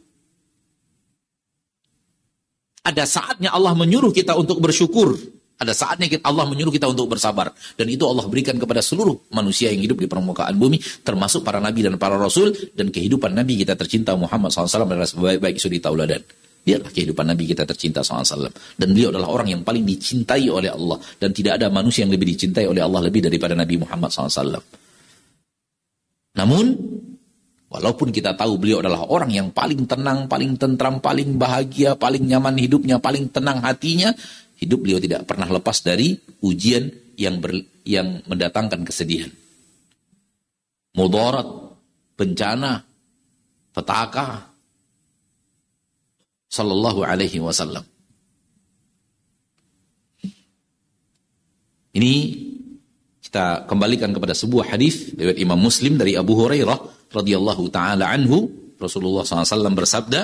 Ada saatnya Allah menyuruh kita untuk bersyukur. Ada saatnya Allah menyuruh kita untuk bersabar. Dan itu Allah berikan kepada seluruh manusia yang hidup di permukaan bumi, termasuk para nabi dan para rasul, dan kehidupan nabi kita tercinta Muhammad shallallahu alaihi wasallam adalah sebaik-baik suri tauladan. Dialah kehidupan nabi kita tercinta shallallahu alaihi wasallam. Dan beliau adalah orang yang paling dicintai oleh Allah. Dan tidak ada manusia yang lebih dicintai oleh Allah lebih daripada Nabi Muhammad shallallahu alaihi wasallam. Namun, walaupun kita tahu beliau adalah orang yang paling tenang, paling tentram, paling bahagia, paling nyaman hidupnya, paling tenang hatinya, hidup beliau tidak pernah lepas dari ujian yang ber, yang mendatangkan kesedihan. Mudarat, bencana, petaka. Sallallahu alaihi wasallam. Ini kita kembalikan kepada sebuah hadis riwayat Imam Muslim dari Abu Hurairah radhiyallahu taala anhu. Rasulullah shallallahu alaihi wasallam bersabda,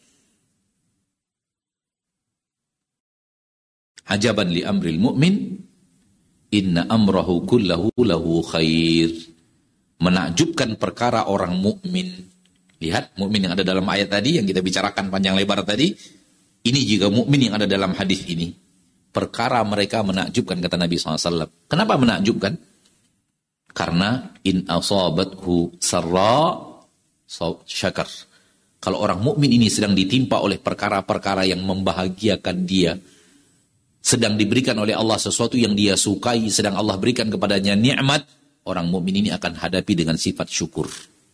ajaban li amril mu'min, inna amrahu kullahu lahu khair. Menakjubkan perkara orang mukmin. Lihat, mukmin yang ada dalam ayat tadi, yang kita bicarakan panjang lebar tadi, ini juga mukmin yang ada dalam hadis ini. Perkara mereka menakjubkan, kata Nabi shallallahu alaihi wasallam. Kenapa menakjubkan? Karena in asabathu sarra syakar. Kalau orang mukmin ini sedang ditimpa oleh perkara-perkara yang membahagiakan dia, sedang diberikan oleh Allah sesuatu yang dia sukai, sedang Allah berikan kepadanya nikmat, orang mukmin ini akan hadapi dengan sifat syukur.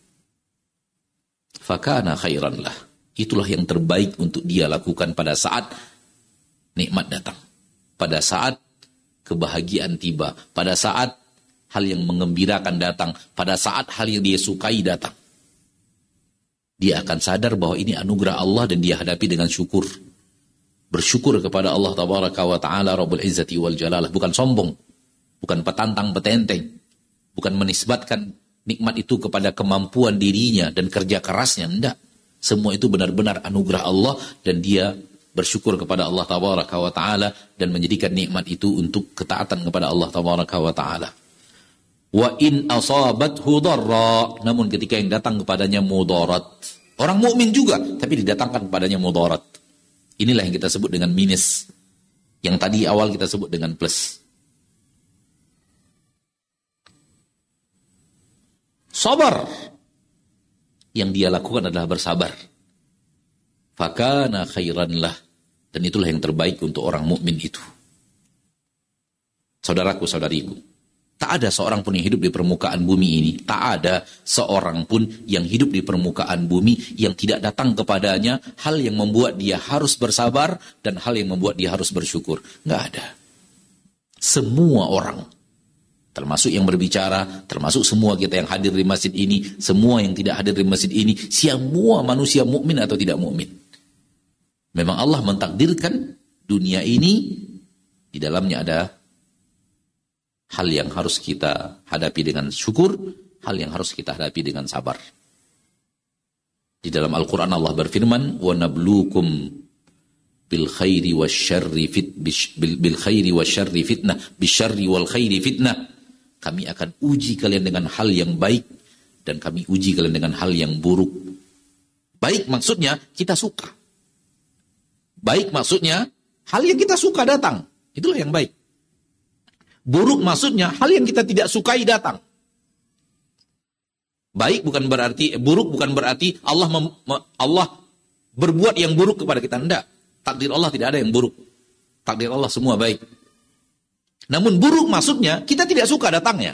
Fakana khairan lah. Itulah yang terbaik untuk dia lakukan pada saat nikmat datang. Pada saat kebahagiaan tiba. Pada saat hal yang mengembirakan datang. Pada saat hal yang dia sukai datang. Dia akan sadar bahwa ini anugerah Allah dan dia hadapi dengan syukur. Bersyukur kepada Allah tabaraka wa ta'ala Rabbul Izzati wal Jalalah. Bukan sombong. Bukan petantang petenteng. Bukan menisbatkan nikmat itu kepada kemampuan dirinya dan kerja kerasnya. Tidak. Semua itu benar-benar anugerah Allah dan dia bersyukur kepada Allah tabaraka wa ta'ala dan menjadikan nikmat itu untuk ketaatan kepada Allah tabaraka wa ta'ala. Wa in asabathu dharra. Namun ketika yang datang kepadanya mudarat. Orang mukmin juga, tapi didatangkan kepadanya mudarat. Inilah yang kita sebut dengan minus. Yang tadi awal kita sebut dengan plus. Sabar. Yang dia lakukan adalah bersabar. Fakana khairan lah. Dan itulah yang terbaik untuk orang mukmin itu. Saudaraku, saudariku. Tak ada seorang pun yang hidup di permukaan bumi ini. Tak ada seorang pun yang hidup di permukaan bumi yang tidak datang kepadanya hal yang membuat dia harus bersabar dan hal yang membuat dia harus bersyukur. Nggak ada. Semua orang, termasuk yang berbicara, termasuk semua kita yang hadir di masjid ini, semua yang tidak hadir di masjid ini, semua manusia mukmin atau tidak mukmin. Memang Allah mentakdirkan dunia ini di dalamnya ada hal yang harus kita hadapi dengan syukur, hal yang harus kita hadapi dengan sabar. Di dalam Al-Quran Allah berfirman, وَنَبْلُوكُمْ بِالْخَيْرِ وَالشَّرِّ فِتْ بِالْخَيْرِ وَالشَّرِّ فِتْنَةً بِالشَّرِّ وَالْخَيْرِ فِتْنَةً. Kami akan uji kalian dengan hal yang baik dan kami uji kalian dengan hal yang buruk. Baik maksudnya kita suka. Baik maksudnya, hal yang kita suka datang. Itulah yang baik. Buruk maksudnya, hal yang kita tidak sukai datang. Baik bukan berarti, buruk bukan berarti Allah mem, Allah berbuat yang buruk kepada kita. Tidak. Takdir Allah tidak ada yang buruk. Takdir Allah semua baik. Namun buruk maksudnya, kita tidak suka datangnya.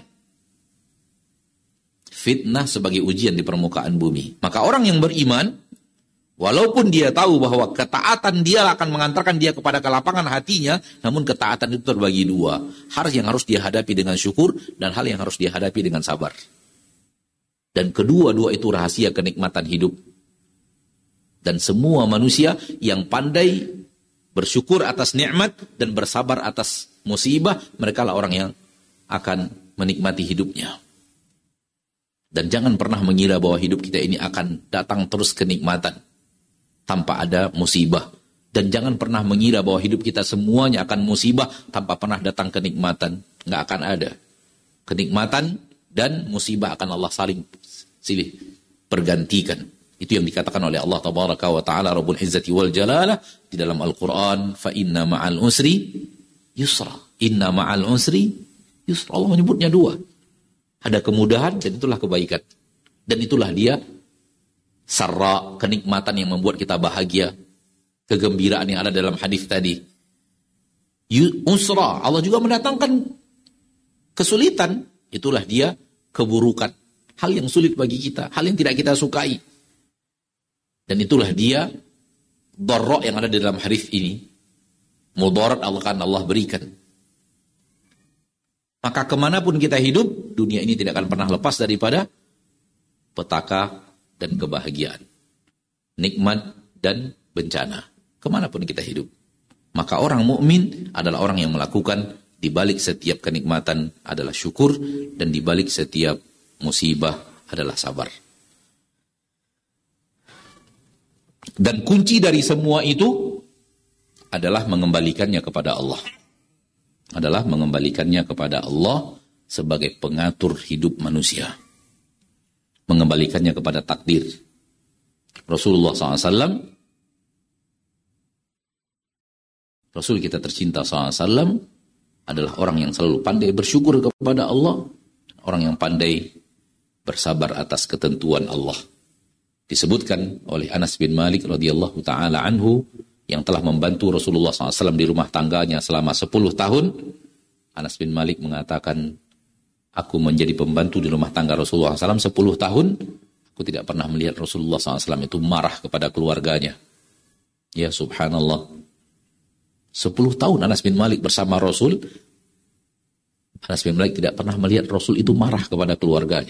Fitnah sebagai ujian di permukaan bumi. Maka orang yang beriman, walaupun dia tahu bahwa ketaatan dia akan mengantarkan dia kepada kelapangan hatinya, namun ketaatan itu terbagi dua. Hal yang harus dia hadapi dengan syukur, dan hal yang harus dia hadapi dengan sabar. Dan kedua-dua itu rahasia kenikmatan hidup. Dan semua manusia yang pandai bersyukur atas nikmat dan bersabar atas musibah, mereka lah orang yang akan menikmati hidupnya. Dan jangan pernah mengira bahwa hidup kita ini akan datang terus kenikmatan tanpa ada musibah. Dan jangan pernah mengira bahwa hidup kita semuanya akan musibah tanpa pernah datang kenikmatan. Nggak akan ada. Kenikmatan dan musibah akan Allah saling silih pergantikan. Itu yang dikatakan oleh Allah Tabaraka wa Ta'ala Rabbul Izzati wal Jalalah di dalam Al-Quran. Fa inna ma'al usri yusra. Inna ma'al usri yusra. Allah menyebutnya dua. Ada kemudahan dan itulah kebaikan. Dan itulah dia sarra, kenikmatan yang membuat kita bahagia. Kegembiraan yang ada dalam hadis tadi. Usra, Allah juga mendatangkan kesulitan. Itulah dia keburukan. Hal yang sulit bagi kita, hal yang tidak kita sukai. Dan itulah dia dharra yang ada di dalam hadis ini. Mudarat Allah kan Allah berikan. Maka kemanapun kita hidup, dunia ini tidak akan pernah lepas daripada petaka dan kebahagiaan. Nikmat dan bencana. Kemanapun kita hidup. Maka orang mukmin adalah orang yang melakukan di balik setiap kenikmatan adalah syukur, dan di balik setiap musibah adalah sabar. Dan kunci dari semua itu adalah mengembalikannya kepada Allah. Adalah mengembalikannya kepada Allah sebagai pengatur hidup manusia. Mengembalikannya kepada takdir. Rasulullah shallallahu alaihi wasallam, Rasul kita tercinta shallallahu alaihi wasallam, adalah orang yang selalu pandai bersyukur kepada Allah, orang yang pandai bersabar atas ketentuan Allah. Disebutkan oleh Anas bin Malik radhiyallahu taala anhu, yang telah membantu Rasulullah shallallahu alaihi wasallam di rumah tangganya selama sepuluh tahun. Anas bin Malik mengatakan, aku menjadi pembantu di rumah tangga Rasulullah shallallahu alaihi wasallam sepuluh tahun, aku tidak pernah melihat Rasulullah shallallahu alaihi wasallam itu marah kepada keluarganya. Ya subhanallah. sepuluh tahun Anas bin Malik bersama Rasul, Anas bin Malik tidak pernah melihat Rasul itu marah kepada keluarganya.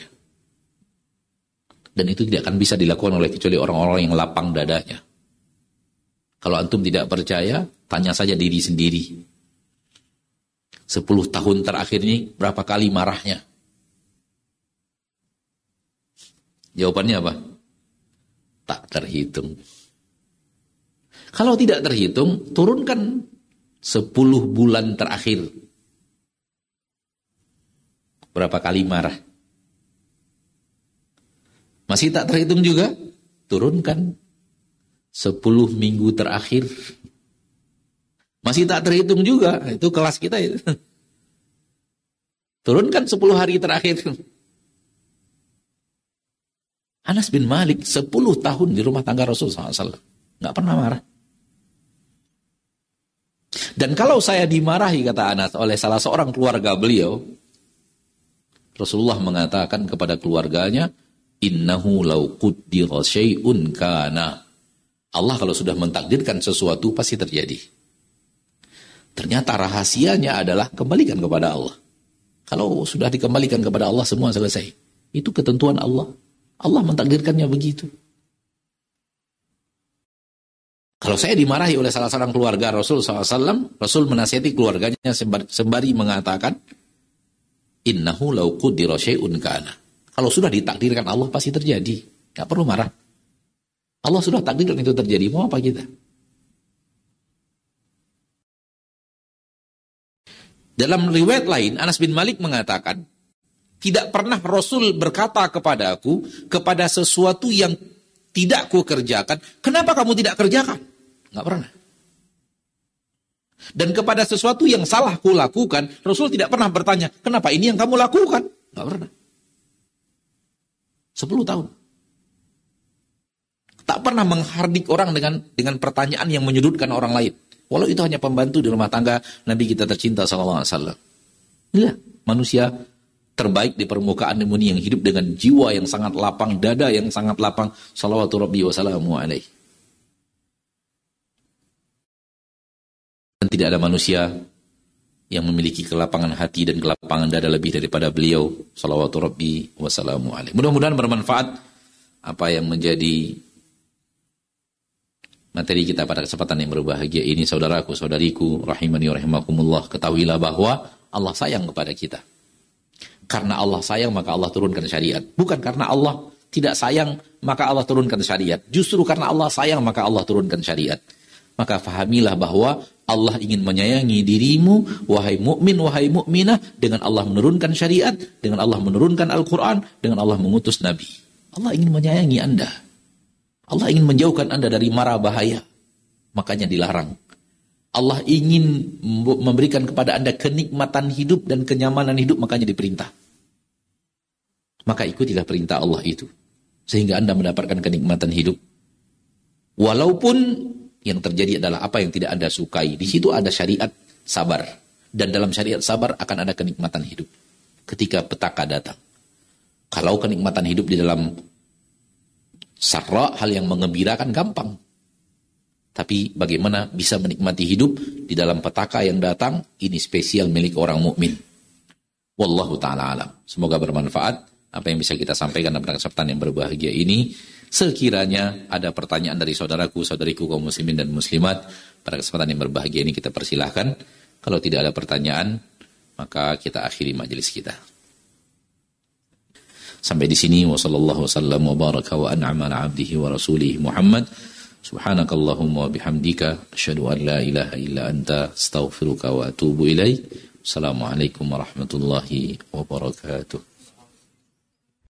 Dan itu tidak akan bisa dilakukan oleh kecuali orang-orang yang lapang dadanya. Kalau antum tidak percaya, tanya saja diri sendiri. Sepuluh tahun terakhir ini berapa kali marahnya? Jawabannya apa? Tak terhitung. Kalau tidak terhitung, turunkan sepuluh bulan terakhir. Berapa kali marah? Masih tak terhitung juga? Turunkan sepuluh minggu terakhir. Masih tak terhitung juga. Itu kelas kita itu. Turunkan sepuluh hari terakhir. Anas bin Malik sepuluh tahun di rumah tangga Rasul shallallahu alaihi wasallam. Nggak pernah marah. Dan kalau saya dimarahi, kata Anas, oleh salah seorang keluarga beliau, Rasulullah mengatakan kepada keluarganya, innahu law quddira syai'un kana. Allah kalau sudah mentakdirkan sesuatu pasti terjadi. Ternyata rahasianya adalah kembalikan kepada Allah. Kalau sudah dikembalikan kepada Allah semua selesai. Itu ketentuan Allah. Allah mentakdirkannya begitu. Kalau saya dimarahi oleh salah seorang keluarga Rasul shallallahu alaihi wasallam, Rasul menasihati keluarganya sembari mengatakan, innahu law quddira syai'un kana. Kalau sudah ditakdirkan Allah pasti terjadi. Gak perlu marah. Allah sudah takdirkan itu terjadi. Mau apa kita? Dalam riwayat lain, Anas bin Malik mengatakan, tidak pernah Rasul berkata kepada aku, kepada sesuatu yang tidak ku kerjakan, kenapa kamu tidak kerjakan? Gak pernah. Dan kepada sesuatu yang salah kulakukan, Rasul tidak pernah bertanya, kenapa ini yang kamu lakukan? Nggak pernah. Sepuluh tahun. Tak pernah menghardik orang dengan dengan pertanyaan yang menyudutkan orang lain. Walau itu hanya pembantu di rumah tangga Nabi kita tercinta sallallahu alaihi wasallam. Inilah manusia terbaik di permukaan bumi yang hidup dengan jiwa yang sangat lapang, dada yang sangat lapang, salawatu rabbi wa salamu alaihi. Dan tidak ada manusia yang memiliki kelapangan hati dan kelapangan dada lebih daripada beliau, salawatu rabbi wa salamu alaihi. Mudah-mudahan bermanfaat apa yang menjadi materi kita pada kesempatan yang berbahagia ini. Saudaraku, saudariku, rahimani wa rahimakumullah, ketahuilah bahwa Allah sayang kepada kita. Karena Allah sayang maka Allah turunkan syariat. Bukan karena Allah tidak sayang maka Allah turunkan syariat. Justru karena Allah sayang maka Allah turunkan syariat. Maka fahamilah bahwa Allah ingin menyayangi dirimu, wahai mukmin, wahai mukminah, dengan Allah menurunkan syariat, dengan Allah menurunkan Al-Quran, dengan Allah mengutus Nabi. Allah ingin menyayangi Anda. Allah ingin menjauhkan Anda dari mara bahaya. Makanya dilarang. Allah ingin memberikan kepada Anda kenikmatan hidup dan kenyamanan hidup, makanya diperintah. Maka ikutilah perintah Allah itu. Sehingga Anda mendapatkan kenikmatan hidup. Walaupun yang terjadi adalah apa yang tidak Anda sukai. Di situ ada syariat sabar. Dan dalam syariat sabar akan ada kenikmatan hidup. Ketika petaka datang. Kalau kenikmatan hidup di dalam sarra, hal yang mengembirakan, gampang. Tapi bagaimana bisa menikmati hidup di dalam petaka yang datang, ini spesial milik orang mukmin. Wallahu ta'ala alam. Semoga bermanfaat apa yang bisa kita sampaikan pada kesempatan yang berbahagia ini. Sekiranya ada pertanyaan dari saudaraku, saudariku kaum muslimin dan muslimat, pada kesempatan yang berbahagia ini kita persilahkan. Kalau tidak ada pertanyaan, maka kita akhiri majelis kita. Sampai di sini, wa sallallahu wasallam wa baraka wa an'ama ala abdihi wa rasulih Muhammad. Subhanakallahumma wa bihamdika asyhadu an la ilaha illa anta astaghfiruka wa atubu ilaik. Assalamualaikum warahmatullahi wabarakatuh.